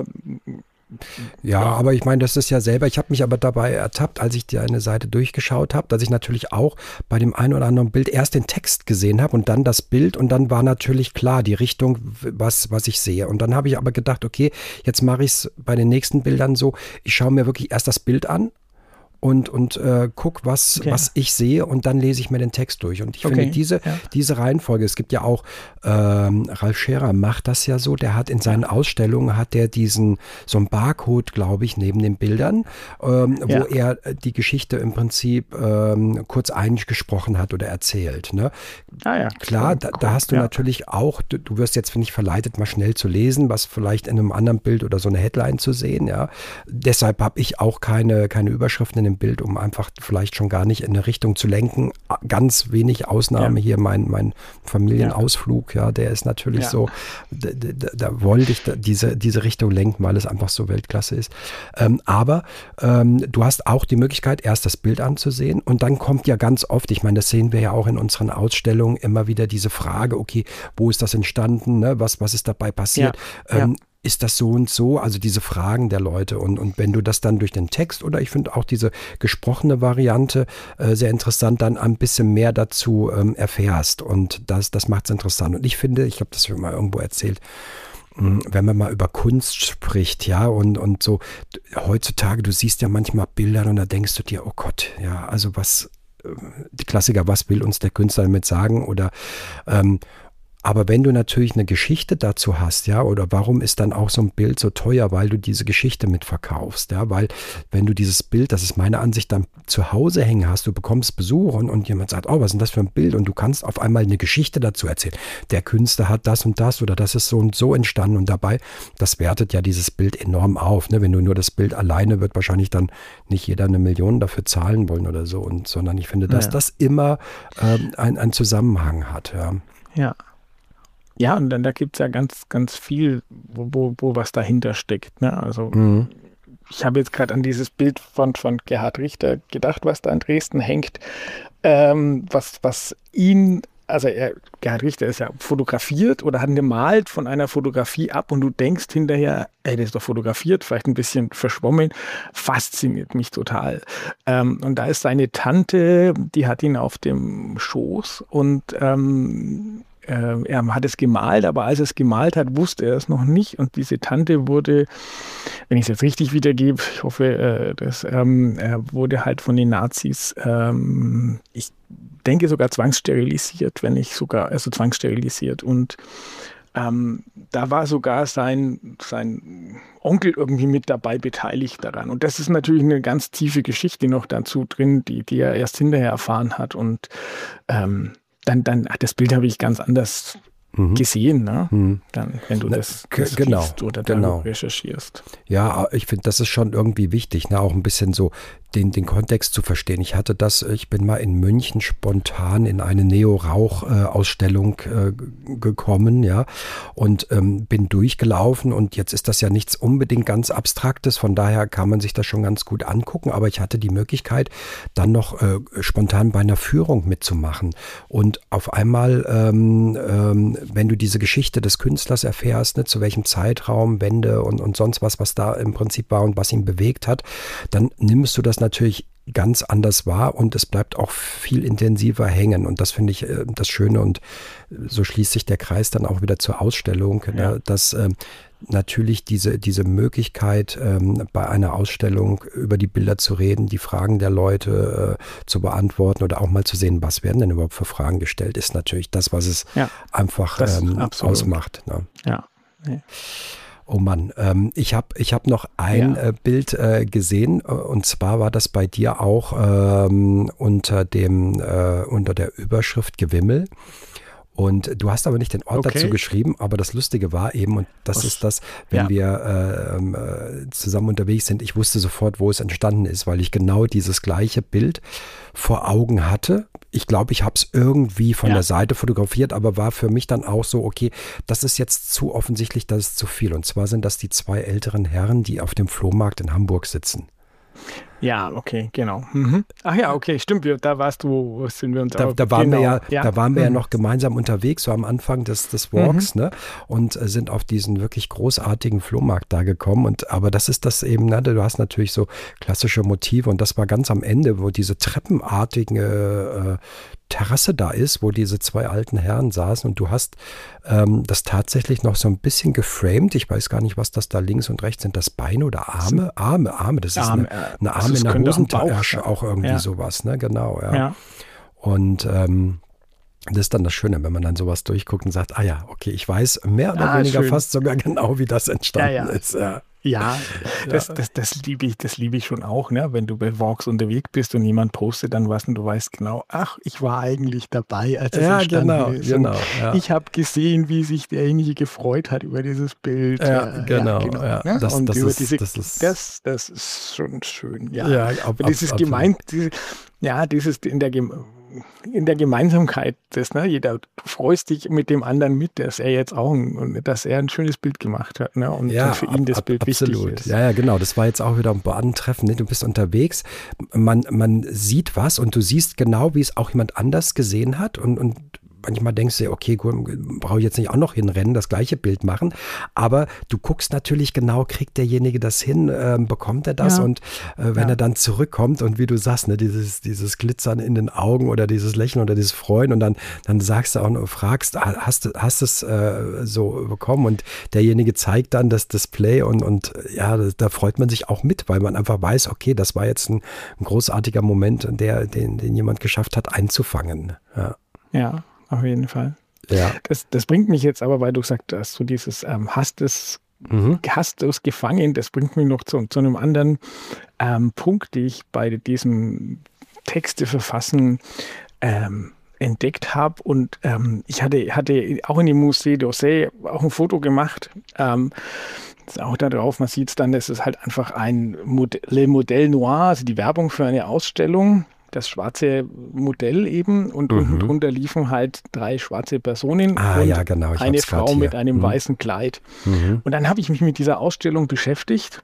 aber ich meine, das ist ja selber, ich habe mich aber dabei ertappt, als ich eine Seite durchgeschaut habe, dass ich natürlich auch bei dem einen oder anderen Bild erst den Text gesehen habe und dann das Bild und dann war natürlich klar die Richtung, was ich sehe. Und dann habe ich aber gedacht, okay, jetzt mache ich es bei den nächsten Bildern so, ich schaue mir wirklich erst das Bild an und guck, was ich sehe und dann lese ich mir den Text durch. Und ich finde diese Reihenfolge, es gibt ja auch, Ralf Scherer macht das ja so, der hat in seinen Ausstellungen, so einen Barcode, glaube ich, neben den Bildern, wo er die Geschichte im Prinzip kurz eingesprochen hat oder erzählt. Ne? Klar, da hast du natürlich auch, du wirst jetzt, finde ich, verleitet, mal schnell zu lesen, was vielleicht in einem anderen Bild oder so eine Headline zu sehen. Ja? Deshalb habe ich auch keine Überschriften in dem Bild, um einfach vielleicht schon gar nicht in eine Richtung zu lenken. Ganz wenig Ausnahme hier, mein Familienausflug, der ist natürlich so, da wollte ich diese Richtung lenken, weil es einfach so Weltklasse ist. Aber du hast auch die Möglichkeit, erst das Bild anzusehen und dann kommt ja ganz oft, ich meine, das sehen wir ja auch in unseren Ausstellungen, immer wieder diese Frage, okay, wo ist das entstanden, ne? Was ist dabei passiert? ist das so und so? Also diese Fragen der Leute. Und wenn du das dann durch den Text oder ich finde auch diese gesprochene Variante sehr interessant, dann ein bisschen mehr dazu erfährst. Und das macht es interessant. Und ich finde, ich habe das schon mal irgendwo erzählt, wenn man mal über Kunst spricht, ja, und so, heutzutage, du siehst ja manchmal Bilder und da denkst du dir, oh Gott, ja, also die Klassiker, was will uns der Künstler damit sagen? Oder aber wenn du natürlich eine Geschichte dazu hast, ja, oder warum ist dann auch so ein Bild so teuer, weil du diese Geschichte mitverkaufst, ja, weil wenn du dieses Bild, das ist meine Ansicht, dann zu Hause hängen hast, du bekommst Besuch und jemand sagt, oh, was ist denn das für ein Bild? Und du kannst auf einmal eine Geschichte dazu erzählen. Der Künstler hat das und das oder das ist so und so entstanden und dabei, das wertet ja dieses Bild enorm auf, ne? Wenn du nur das Bild alleine, wird wahrscheinlich dann nicht jeder 1 Million dafür zahlen wollen oder so, sondern ich finde, dass das immer einen Zusammenhang hat, ja. Ja. Ja, und dann da gibt es ja ganz, ganz viel, wo was dahinter steckt. Ne? Also ich habe jetzt gerade an dieses Bild von Gerhard Richter gedacht, was da in Dresden hängt, was ihn, also Gerhard Richter ist ja fotografiert oder hat gemalt von einer Fotografie ab und du denkst hinterher, ey, das ist doch fotografiert, vielleicht ein bisschen verschwommen, fasziniert mich total. Und da ist seine Tante, die hat ihn auf dem Schoß und er hat es gemalt, aber als er es gemalt hat, wusste er es noch nicht. Und diese Tante wurde, wenn ich es jetzt richtig wiedergebe, ich hoffe, wurde halt von den Nazis, ich denke sogar zwangssterilisiert, zwangssterilisiert. Und da war sogar sein Onkel irgendwie mit dabei beteiligt daran. Und das ist natürlich eine ganz tiefe Geschichte noch dazu drin, die er erst hinterher erfahren hat. Und dann das Bild habe ich ganz anders gesehen, ne? Dann, wenn du das liest oder recherchierst. Ja, ich finde, das ist schon irgendwie wichtig, ne? Auch ein bisschen so den Kontext zu verstehen. Ich bin mal in München spontan in eine Neo-Rauch-Ausstellung gekommen, ja, und bin durchgelaufen und jetzt ist das ja nichts unbedingt ganz Abstraktes, von daher kann man sich das schon ganz gut angucken, aber ich hatte die Möglichkeit, dann noch spontan bei einer Führung mitzumachen und auf einmal, wenn du diese Geschichte des Künstlers erfährst, ne, zu welchem Zeitraum, Wende und sonst was da im Prinzip war und was ihn bewegt hat, dann nimmst du das natürlich ganz anders wahr und es bleibt auch viel intensiver hängen und das finde ich das Schöne und so schließt sich der Kreis dann auch wieder zur Ausstellung, ne, dass natürlich diese Möglichkeit bei einer Ausstellung über die Bilder zu reden, die Fragen der Leute zu beantworten oder auch mal zu sehen, was werden denn überhaupt für Fragen gestellt, ist natürlich das, was es einfach ausmacht. Ne? Ja. Nee. Oh Mann, ich hab noch ein Bild gesehen und zwar war das bei dir auch unter der Überschrift Gewimmel. Und du hast aber nicht den Ort dazu geschrieben, aber das Lustige war eben, und das ist das, wenn wir zusammen unterwegs sind, ich wusste sofort, wo es entstanden ist, weil ich genau dieses gleiche Bild vor Augen hatte. Ich glaube, ich habe es irgendwie von der Seite fotografiert, aber war für mich dann auch so, okay, das ist jetzt zu offensichtlich, das ist zu viel. Und zwar sind das die 2 älteren Herren, die auf dem Flohmarkt in Hamburg sitzen. Ja, okay, genau. Ach ja, okay, stimmt. Da warst du, sind wir uns da waren wir ja noch gemeinsam unterwegs, so am Anfang des Walks, ne? Und sind auf diesen wirklich großartigen Flohmarkt da gekommen. Aber das ist das eben, ne? Du hast natürlich so klassische Motive und das war ganz am Ende, wo diese treppenartige Terrasse da ist, wo diese 2 alten Herren saßen und du hast das tatsächlich noch so ein bisschen geframed. Ich weiß gar nicht, was das da links und rechts sind. Das Beine oder Arme? Arme. Das ist eine Arme in der Hosentasche, auch irgendwie sowas, ne? Genau, ja. Und das ist dann das Schöne, wenn man dann sowas durchguckt und sagt, okay, ich weiß mehr oder weniger fast sogar genau, wie das entstanden ist. Ja. Ja, das liebe ich schon auch, ne? Wenn du bei Walks unterwegs bist und jemand postet dann was und du weißt genau, ach, ich war eigentlich dabei, als es entstanden ist. Genau, ich habe gesehen, wie sich derjenige gefreut hat über dieses Bild. Genau. Ne? Das ist schon schön. Ja, dieses in der Gemeinsamkeit, du freust dich mit dem anderen mit, dass er jetzt auch dass er ein schönes Bild gemacht hat, ne? Und für ihn das Bild wichtig ist. Ja, genau. Das war jetzt auch wieder ein Bahntreffen. Ne? Du bist unterwegs, man sieht was und du siehst genau, wie es auch jemand anders gesehen hat und manchmal denkst du, okay, brauche ich jetzt nicht auch noch hinrennen, das gleiche Bild machen, aber du guckst natürlich genau, kriegt derjenige das hin, bekommt er das und wenn er dann zurückkommt und wie du sagst, ne, dieses Glitzern in den Augen oder dieses Lächeln oder dieses Freuen und dann sagst du auch noch, fragst, hast es so bekommen und derjenige zeigt dann das Display und ja, da freut man sich auch mit, weil man einfach weiß, okay, das war jetzt ein großartiger Moment, den jemand geschafft hat einzufangen. Ja, auf jeden Fall. Ja. Das bringt mich jetzt aber, weil du sagst, dass du dieses hast du es gefangen, das bringt mich noch zu einem anderen Punkt, den ich bei diesem Texte verfassen entdeckt habe und ich hatte auch in dem Musée d'Orsay auch ein Foto gemacht, ist auch da drauf, man sieht es dann, das ist halt einfach Le Modèle Noir, also die Werbung für eine Ausstellung, das schwarze Modell eben und unten drunter liefen halt 3 schwarze Personen und eine Frau mit einem weißen Kleid. Und dann habe ich mich mit dieser Ausstellung beschäftigt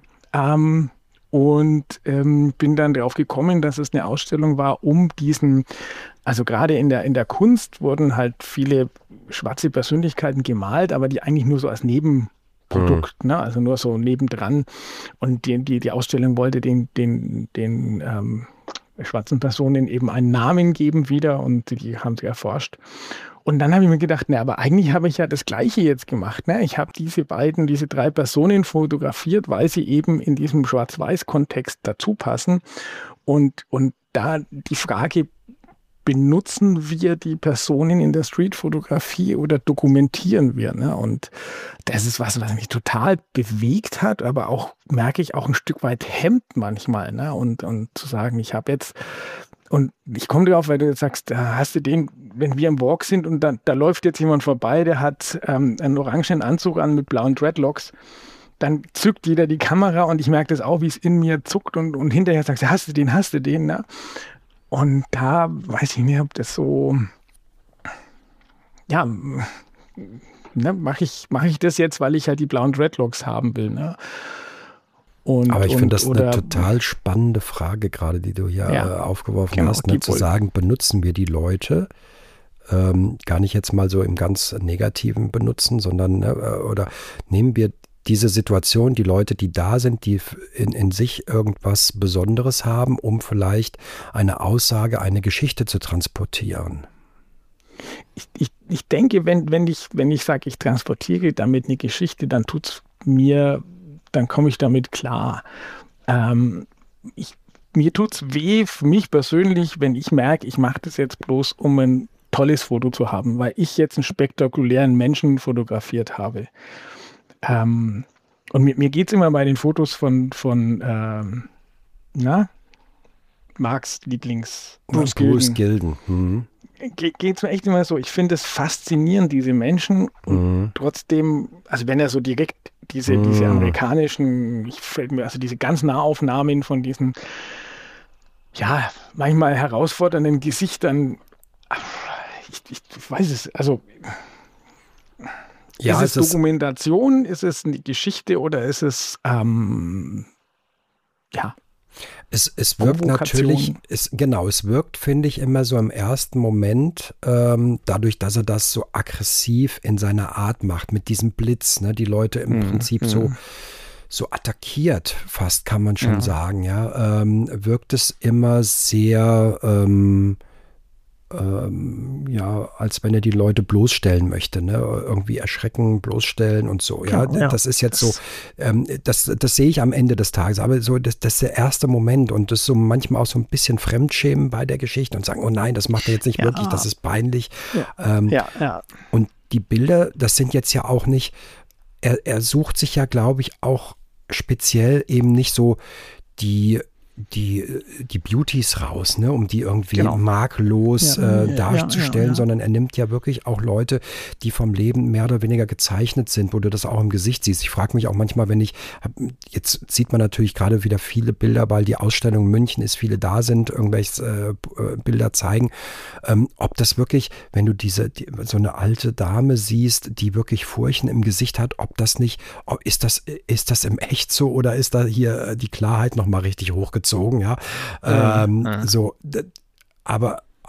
und bin dann drauf gekommen, dass es eine Ausstellung war, um diesen, also gerade in der Kunst wurden halt viele schwarze Persönlichkeiten gemalt, aber die eigentlich nur so als Nebenprodukt, ne? Also nur so nebendran. Und die Ausstellung wollte den schwarzen Personen eben einen Namen geben wieder und die haben sie erforscht. Und dann habe ich mir gedacht, aber eigentlich habe ich ja das Gleiche jetzt gemacht. Ne? Ich habe diese 3 Personen fotografiert, weil sie eben in diesem Schwarz-Weiß-Kontext dazu passen. Und da die Frage, benutzen wir die Personen in der Streetfotografie oder dokumentieren wir? Ne? Und das ist was mich total bewegt hat, aber auch, merke ich, auch ein Stück weit hemmt manchmal. Ne? Und zu sagen, ich habe jetzt, und ich komme drauf, weil du jetzt sagst, hast du den, wenn wir im Walk sind und da läuft jetzt jemand vorbei, der hat einen orangen Anzug an mit blauen Dreadlocks, dann zückt jeder die Kamera und ich merke das auch, wie es in mir zuckt und hinterher sagst, hast du den, ne? Und da weiß ich nicht, ob das so, ja, ne, mache ich das jetzt, weil ich halt die blauen Dreadlocks haben will, ne? Aber ich finde das eine total spannende Frage gerade, die du hier aufgeworfen hast, ne, zu sagen, benutzen wir die Leute, gar nicht jetzt mal so im ganz Negativen benutzen, sondern oder nehmen wir diese Situation, die Leute, die da sind, die in sich irgendwas Besonderes haben, um vielleicht eine Aussage, eine Geschichte zu transportieren. Ich denke, wenn ich sage, ich transportiere damit eine Geschichte, dann dann komme ich damit klar. Mir tut's weh, für mich persönlich, wenn ich merke, ich mache das jetzt bloß, um ein tolles Foto zu haben, weil ich jetzt einen spektakulären Menschen fotografiert habe. Und mir geht es immer bei den Fotos von Marks Lieblings Bruce Gilden. Geht es mir echt immer so, ich finde es faszinierend, diese Menschen und trotzdem, also wenn er so direkt diese amerikanischen, also diese ganz Nahaufnahmen von diesen, ja, manchmal herausfordernden Gesichtern, ich weiß es, also ist es Dokumentation, ist es eine Geschichte oder ist es, Es wirkt natürlich, es wirkt, finde ich, immer so im ersten Moment, dadurch, dass er das so aggressiv in seiner Art macht, mit diesem Blitz, ne, die Leute im Prinzip so attackiert, fast kann man schon sagen, wirkt es immer sehr, als wenn er die Leute bloßstellen möchte, ne? Irgendwie erschrecken, bloßstellen und so. Das ist jetzt so, das sehe ich am Ende des Tages, aber so, das ist der erste Moment und das so manchmal auch so ein bisschen Fremdschämen bei der Geschichte und sagen, oh nein, das macht er jetzt nicht wirklich, das ist peinlich. Und die Bilder, das sind jetzt ja auch nicht, er sucht sich ja, glaube ich, auch speziell eben nicht so die Beauties raus, ne, um die irgendwie makellos darzustellen, sondern er nimmt ja wirklich auch Leute, die vom Leben mehr oder weniger gezeichnet sind, wo du das auch im Gesicht siehst. Ich frage mich auch manchmal, jetzt sieht man natürlich gerade wieder viele Bilder, weil die Ausstellung in München ist, viele da sind, irgendwelche Bilder zeigen, ob das wirklich, wenn du so eine alte Dame siehst, die wirklich Furchen im Gesicht hat, ist das im Echt so oder ist da hier die Klarheit nochmal richtig hochgezogen? So, aber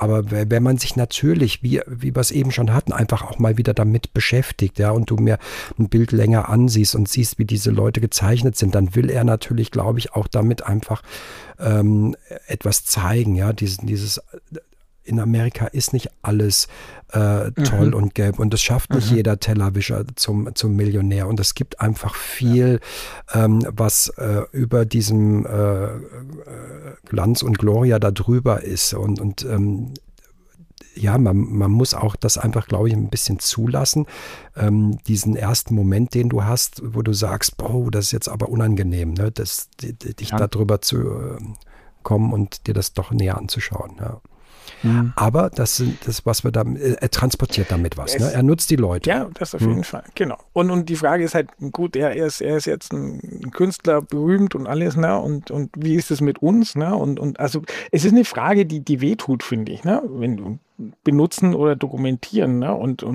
aber wenn man sich natürlich, wie wir es eben schon hatten, einfach auch mal wieder damit beschäftigt, ja, und du mir ein Bild länger ansiehst und siehst, wie diese Leute gezeichnet sind, dann will er natürlich, glaube ich, auch damit einfach etwas zeigen, ja, dieses in Amerika ist nicht alles toll und gelb und es schafft nicht jeder Tellerwischer zum Millionär und es gibt einfach viel, was über diesem Glanz und Gloria da drüber ist und ja, man muss auch das einfach, glaube ich, ein bisschen zulassen, diesen ersten Moment, den du hast, wo du sagst, boah, das ist jetzt aber unangenehm, ne, dich darüber zu kommen und dir das doch näher anzuschauen, ja. Aber das, was wir da, er transportiert damit was. Ne? Er nutzt die Leute. Ja, das auf jeden Fall, genau. Und die Frage ist halt, gut, er ist jetzt ein Künstler, berühmt und alles, ne? Und wie ist es mit uns? Ne? Und also es ist eine Frage, die wehtut, finde ich, ne? Wenn du benutzen oder dokumentieren, ne? Und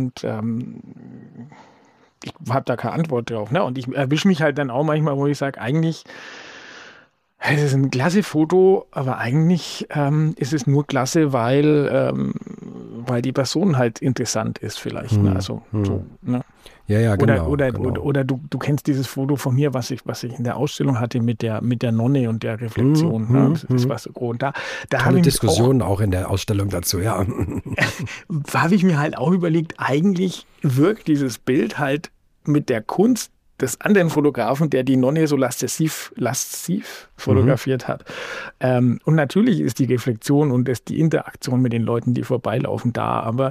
ich habe da keine Antwort drauf. Ne? Und ich erwische mich halt dann auch manchmal, wo ich sage, eigentlich es ist ein klasse Foto, aber eigentlich ist es nur klasse, weil die Person halt interessant ist vielleicht. Ne? Also so, ne? Ja, genau. Oder du kennst dieses Foto von mir, was ich in der Ausstellung hatte mit der Nonne und der Reflexion. Ne? Das war so groß. Da habe ich Diskussionen auch in der Ausstellung dazu, ja. Habe ich mir halt auch überlegt, eigentlich wirkt dieses Bild halt mit der Kunst des anderen Fotografen, der die Nonne so lasziv fotografiert hat. Und natürlich ist die Reflexion und die Interaktion mit den Leuten, die vorbeilaufen, da, aber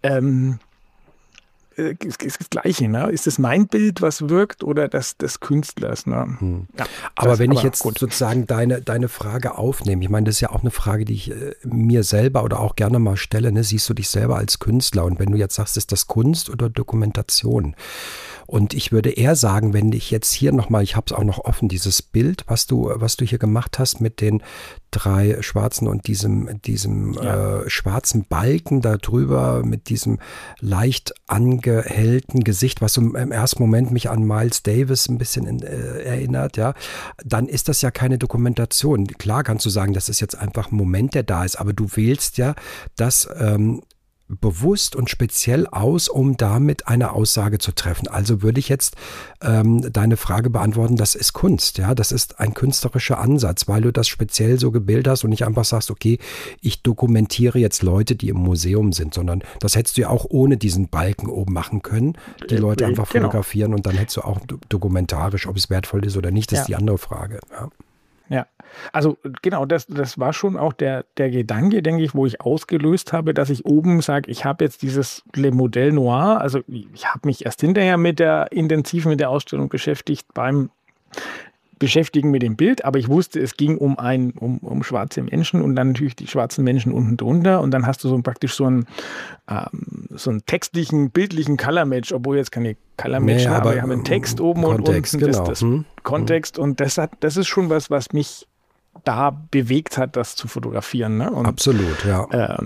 ist das Gleiche, ne? Ist es mein Bild, was wirkt, oder das des Künstlers? Ne? Ja, aber wenn ich jetzt sozusagen deine Frage aufnehme, ich meine, das ist ja auch eine Frage, die ich mir selber oder auch gerne mal stelle, ne? Siehst du dich selber als Künstler? Und wenn du jetzt sagst, ist das Kunst oder Dokumentation? Und ich würde eher sagen, wenn ich jetzt hier nochmal, ich habe es auch noch offen, dieses Bild, was du hier gemacht hast mit den 3 Schwarzen und diesem schwarzen Balken da drüber, mit diesem leicht angehellten Gesicht, was so im ersten Moment mich an Miles Davis ein bisschen erinnert, ja, dann ist das ja keine Dokumentation. Klar kannst du sagen, das ist jetzt einfach ein Moment, der da ist, aber du wählst ja das bewusst und speziell aus, um damit eine Aussage zu treffen. Also würde ich jetzt deine Frage beantworten, das ist Kunst, ja, das ist ein künstlerischer Ansatz, weil du das speziell so gebildet hast und nicht einfach sagst, okay, ich dokumentiere jetzt Leute, die im Museum sind, sondern das hättest du ja auch ohne diesen Balken oben machen können, die Leute einfach fotografieren und dann hättest du auch dokumentarisch, ob es wertvoll ist oder nicht, das ist die andere Frage, ja. Ja, also genau, das war schon auch der Gedanke, denke ich, wo ich ausgelöst habe, dass ich oben sage, ich habe jetzt dieses Le Modèle Noir, also ich habe mich erst hinterher intensiv mit der Ausstellung beschäftigt, beim Beschäftigen mit dem Bild, aber ich wusste, es ging um schwarze Menschen und dann natürlich die schwarzen Menschen unten drunter und dann hast du praktisch so einen textlichen, bildlichen Color-Match, obwohl jetzt keine Color-Match haben, aber wir haben einen Text oben Kontext, und unten, das Kontext und das ist schon was mich da bewegt hat, das zu fotografieren. Ne? Und, absolut, ja.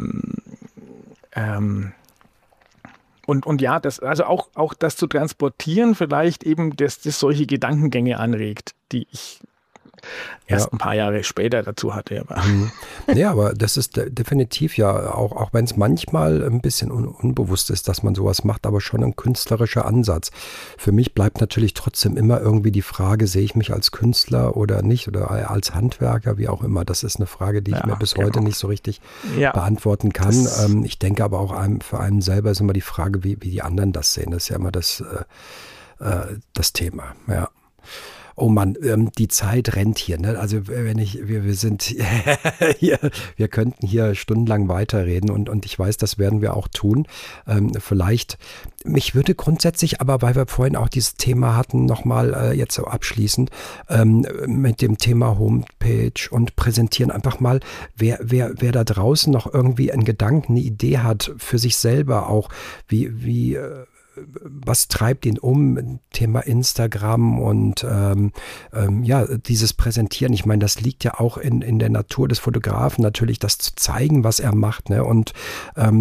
Und ja, also auch das zu transportieren vielleicht eben, dass das solche Gedankengänge anregt, die ich erst ein paar Jahre später dazu hatte. Ja, aber das ist definitiv ja, auch wenn es manchmal ein bisschen unbewusst ist, dass man sowas macht, aber schon ein künstlerischer Ansatz. Für mich bleibt natürlich trotzdem immer irgendwie die Frage, sehe ich mich als Künstler oder nicht oder als Handwerker, wie auch immer. Das ist eine Frage, die ich mir bis heute nicht so richtig beantworten kann. Ich denke aber auch für einen selber ist immer die Frage, wie die anderen das sehen. Das ist ja immer das Thema, ja. Oh Mann, die Zeit rennt hier, ne? Also wir sind hier, wir könnten hier stundenlang weiterreden und ich weiß, das werden wir auch tun. Vielleicht, mich würde grundsätzlich, aber weil wir vorhin auch dieses Thema hatten, nochmal jetzt so abschließend, mit dem Thema Homepage und präsentieren einfach mal, wer da draußen noch irgendwie einen Gedanken, eine Idee hat für sich selber auch, wie was treibt ihn Thema Instagram und dieses Präsentieren. Ich meine, das liegt ja auch in der Natur des Fotografen natürlich, das zu zeigen, was er macht, ne? Und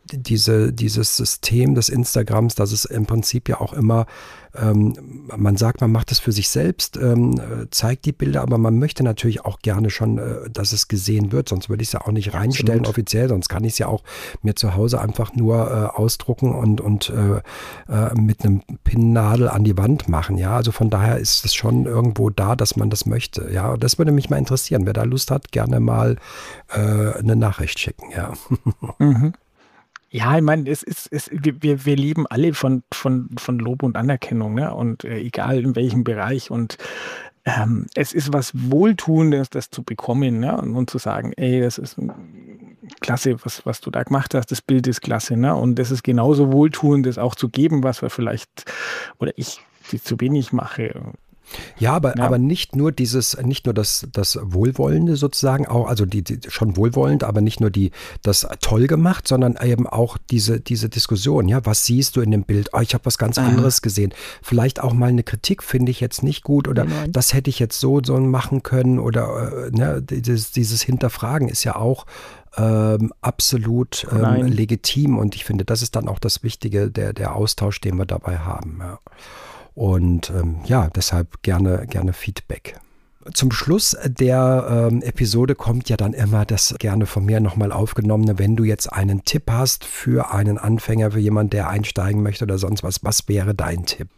dieses System des Instagrams, dass es im Prinzip ja auch immer, man sagt, man macht es für sich selbst, zeigt die Bilder, aber man möchte natürlich auch gerne schon, dass es gesehen wird, sonst würde ich es ja auch nicht reinstellen offiziell, sonst kann ich es ja auch mir zu Hause einfach nur ausdrucken und mit einem Pinnnadel an die Wand machen, ja, also von daher ist es schon irgendwo da, dass man das möchte, ja, das würde mich mal interessieren, wer da Lust hat, gerne mal eine Nachricht schicken, ja. Mhm. Ja, ich meine, wir leben alle von Lob und Anerkennung, ne? Und egal in welchem Bereich. Und es ist was Wohltuendes, das zu bekommen, ne? Und zu sagen, ey, das ist klasse, was du da gemacht hast, das Bild ist klasse, ne? Und das ist genauso wohltuend, das auch zu geben, was wir vielleicht, oder ich zu wenig mache. Ja, aber nicht nur das Wohlwollende sozusagen, auch, also die schon wohlwollend, aber nicht nur das toll gemacht, sondern eben auch diese Diskussion, ja, was siehst du in dem Bild? Ich habe was ganz anderes gesehen. Vielleicht auch mal eine Kritik finde ich jetzt nicht gut oder das hätte ich jetzt so machen können oder dieses Hinterfragen ist ja auch absolut legitim und ich finde, das ist dann auch das Wichtige, der Austausch, den wir dabei haben, ja. Und deshalb gerne Feedback. Zum Schluss der Episode kommt ja dann immer das gerne von mir nochmal aufgenommene, wenn du jetzt einen Tipp hast für einen Anfänger, für jemanden, der einsteigen möchte oder sonst was wäre dein Tipp?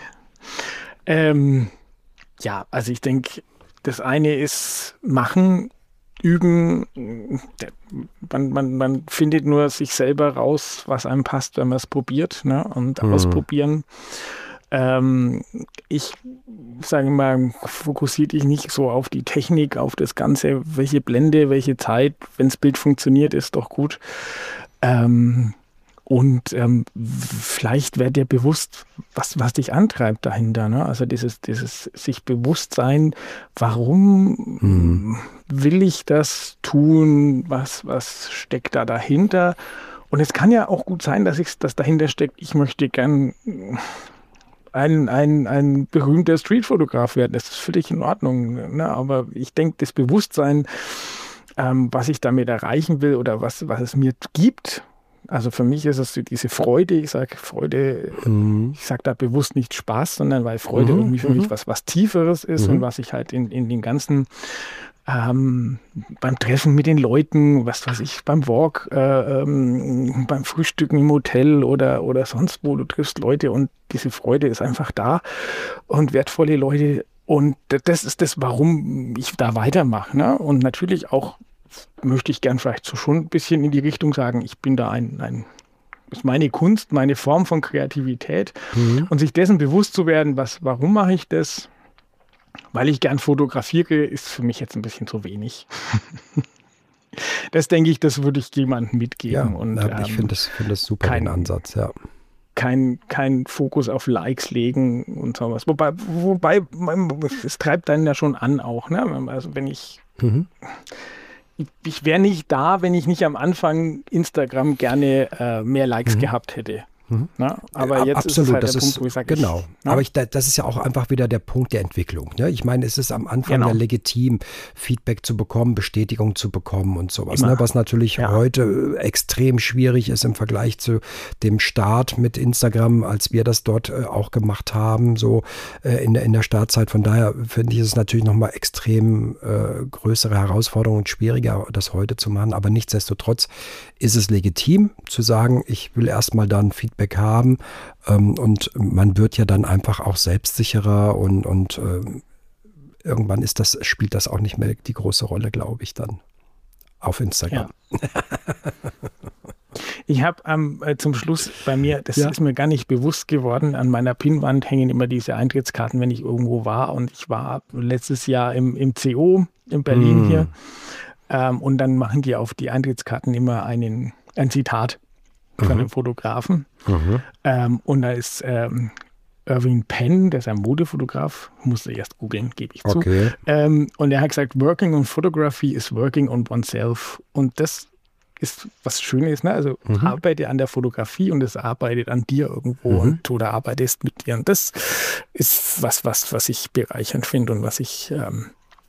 Also ich denke, das eine ist machen, üben. Man findet nur sich selber raus, was einem passt, wenn man es probiert, ne? Und ausprobieren. Ich sage mal, fokussiere dich nicht so auf die Technik, auf das Ganze, welche Blende, welche Zeit, wenn das Bild funktioniert, ist doch gut. Vielleicht wird dir bewusst, was dich antreibt dahinter, ne? Also dieses sich bewusst sein, warum will ich das tun, was steckt da dahinter? Und es kann ja auch gut sein, dass dahinter steckt, ich möchte gern ein berühmter Streetfotograf werden. Das ist völlig in Ordnung. Ne? Aber ich denke, das Bewusstsein, was ich damit erreichen will oder was es mir gibt, also für mich ist es diese Freude, ich sage da bewusst nicht Spaß, sondern weil Freude irgendwie für mich was Tieferes ist und was ich halt in den ganzen beim Treffen mit den Leuten, was weiß ich, beim Walk, beim Frühstücken im Hotel oder sonst wo, du triffst Leute und diese Freude ist einfach da und wertvolle Leute und das ist das, warum ich da weitermache, ne? Und natürlich auch möchte ich gern vielleicht so schon ein bisschen in die Richtung sagen, ich bin da das ist meine Kunst, meine Form von Kreativität und sich dessen bewusst zu werden, warum mache ich das? Weil ich gern fotografiere, ist für mich jetzt ein bisschen zu wenig. Das denke ich, das würde ich jemandem mitgeben. Ja, und, ich finde das super, den Ansatz, ja. Kein Fokus auf Likes legen und sowas. Wobei, es treibt einen ja schon an auch, ne? Also wenn ich wäre nicht da, wenn ich nicht am Anfang Instagram gerne mehr Likes gehabt hätte. Na, aber jetzt absolut, ist halt das der Punkt, wo ich sage, genau. Aber das ist ja auch einfach wieder der Punkt der Entwicklung. Ne? Ich meine, es ist am Anfang ja legitim, Feedback zu bekommen, Bestätigung zu bekommen und sowas. Ne? Was natürlich heute extrem schwierig ist im Vergleich zu dem Start mit Instagram, als wir das dort auch gemacht haben, so in der Startzeit. Von daher finde ich es natürlich nochmal extrem größere Herausforderung und schwieriger, das heute zu machen. Aber nichtsdestotrotz ist es legitim zu sagen, ich will erstmal dann Feedback haben und man wird ja dann einfach auch selbstsicherer und irgendwann spielt das auch nicht mehr die große Rolle, glaube ich, dann auf Instagram. Ja. Ich habe zum Schluss bei mir, das ist mir gar nicht bewusst geworden, an meiner Pinnwand hängen immer diese Eintrittskarten, wenn ich irgendwo war und ich war letztes Jahr im CO in Berlin hier und dann machen die auf die Eintrittskarten immer ein Zitat von einem Fotografen. Und da ist Irving Penn, der ist ein Modefotograf, musste erst googeln, gebe ich zu. Und er hat gesagt, working on photography is working on oneself. Und das ist was Schönes, ne? Also arbeite an der Fotografie und es arbeitet an dir irgendwo und du arbeitest mit dir. Und das ist was ich bereichernd finde und was ich,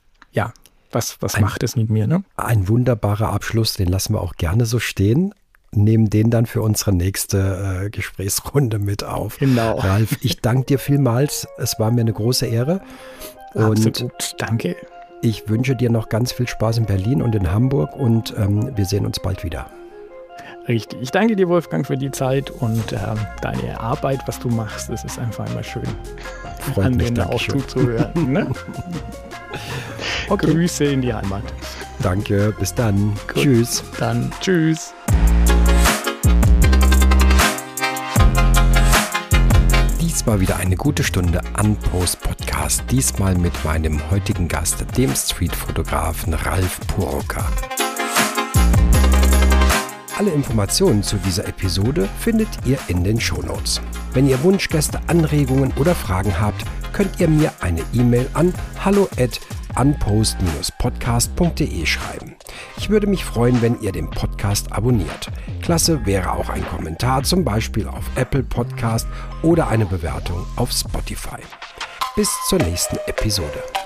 was macht es mit mir, ne? Ein wunderbarer Abschluss, den lassen wir auch gerne so stehen. nehmen den dann für unsere nächste Gesprächsrunde mit auf. Genau. Ralf, ich danke dir vielmals. Es war mir eine große Ehre. Und absolut, danke. Ich wünsche dir noch ganz viel Spaß in Berlin und in Hamburg und wir sehen uns bald wieder. Richtig. Ich danke dir, Wolfgang, für die Zeit und deine Arbeit, was du machst. Es ist einfach immer schön, anderen auch zuzuhören. Ne? Okay. Grüße in die Heimat. Danke, bis dann. Gut. Tschüss. Dann tschüss. Dies war wieder eine gute Stunde Unpost Podcast. Diesmal mit meinem heutigen Gast, dem Streetfotografen Ralf Puroka. Alle Informationen zu dieser Episode findet ihr in den Shownotes. Wenn ihr Wunschgäste, Anregungen oder Fragen habt, könnt ihr mir eine E-Mail an hallo@unpost-podcast.de schreiben. Ich würde mich freuen, wenn ihr den Podcast abonniert. Klasse wäre auch ein Kommentar, zum Beispiel auf Apple Podcast oder eine Bewertung auf Spotify. Bis zur nächsten Episode.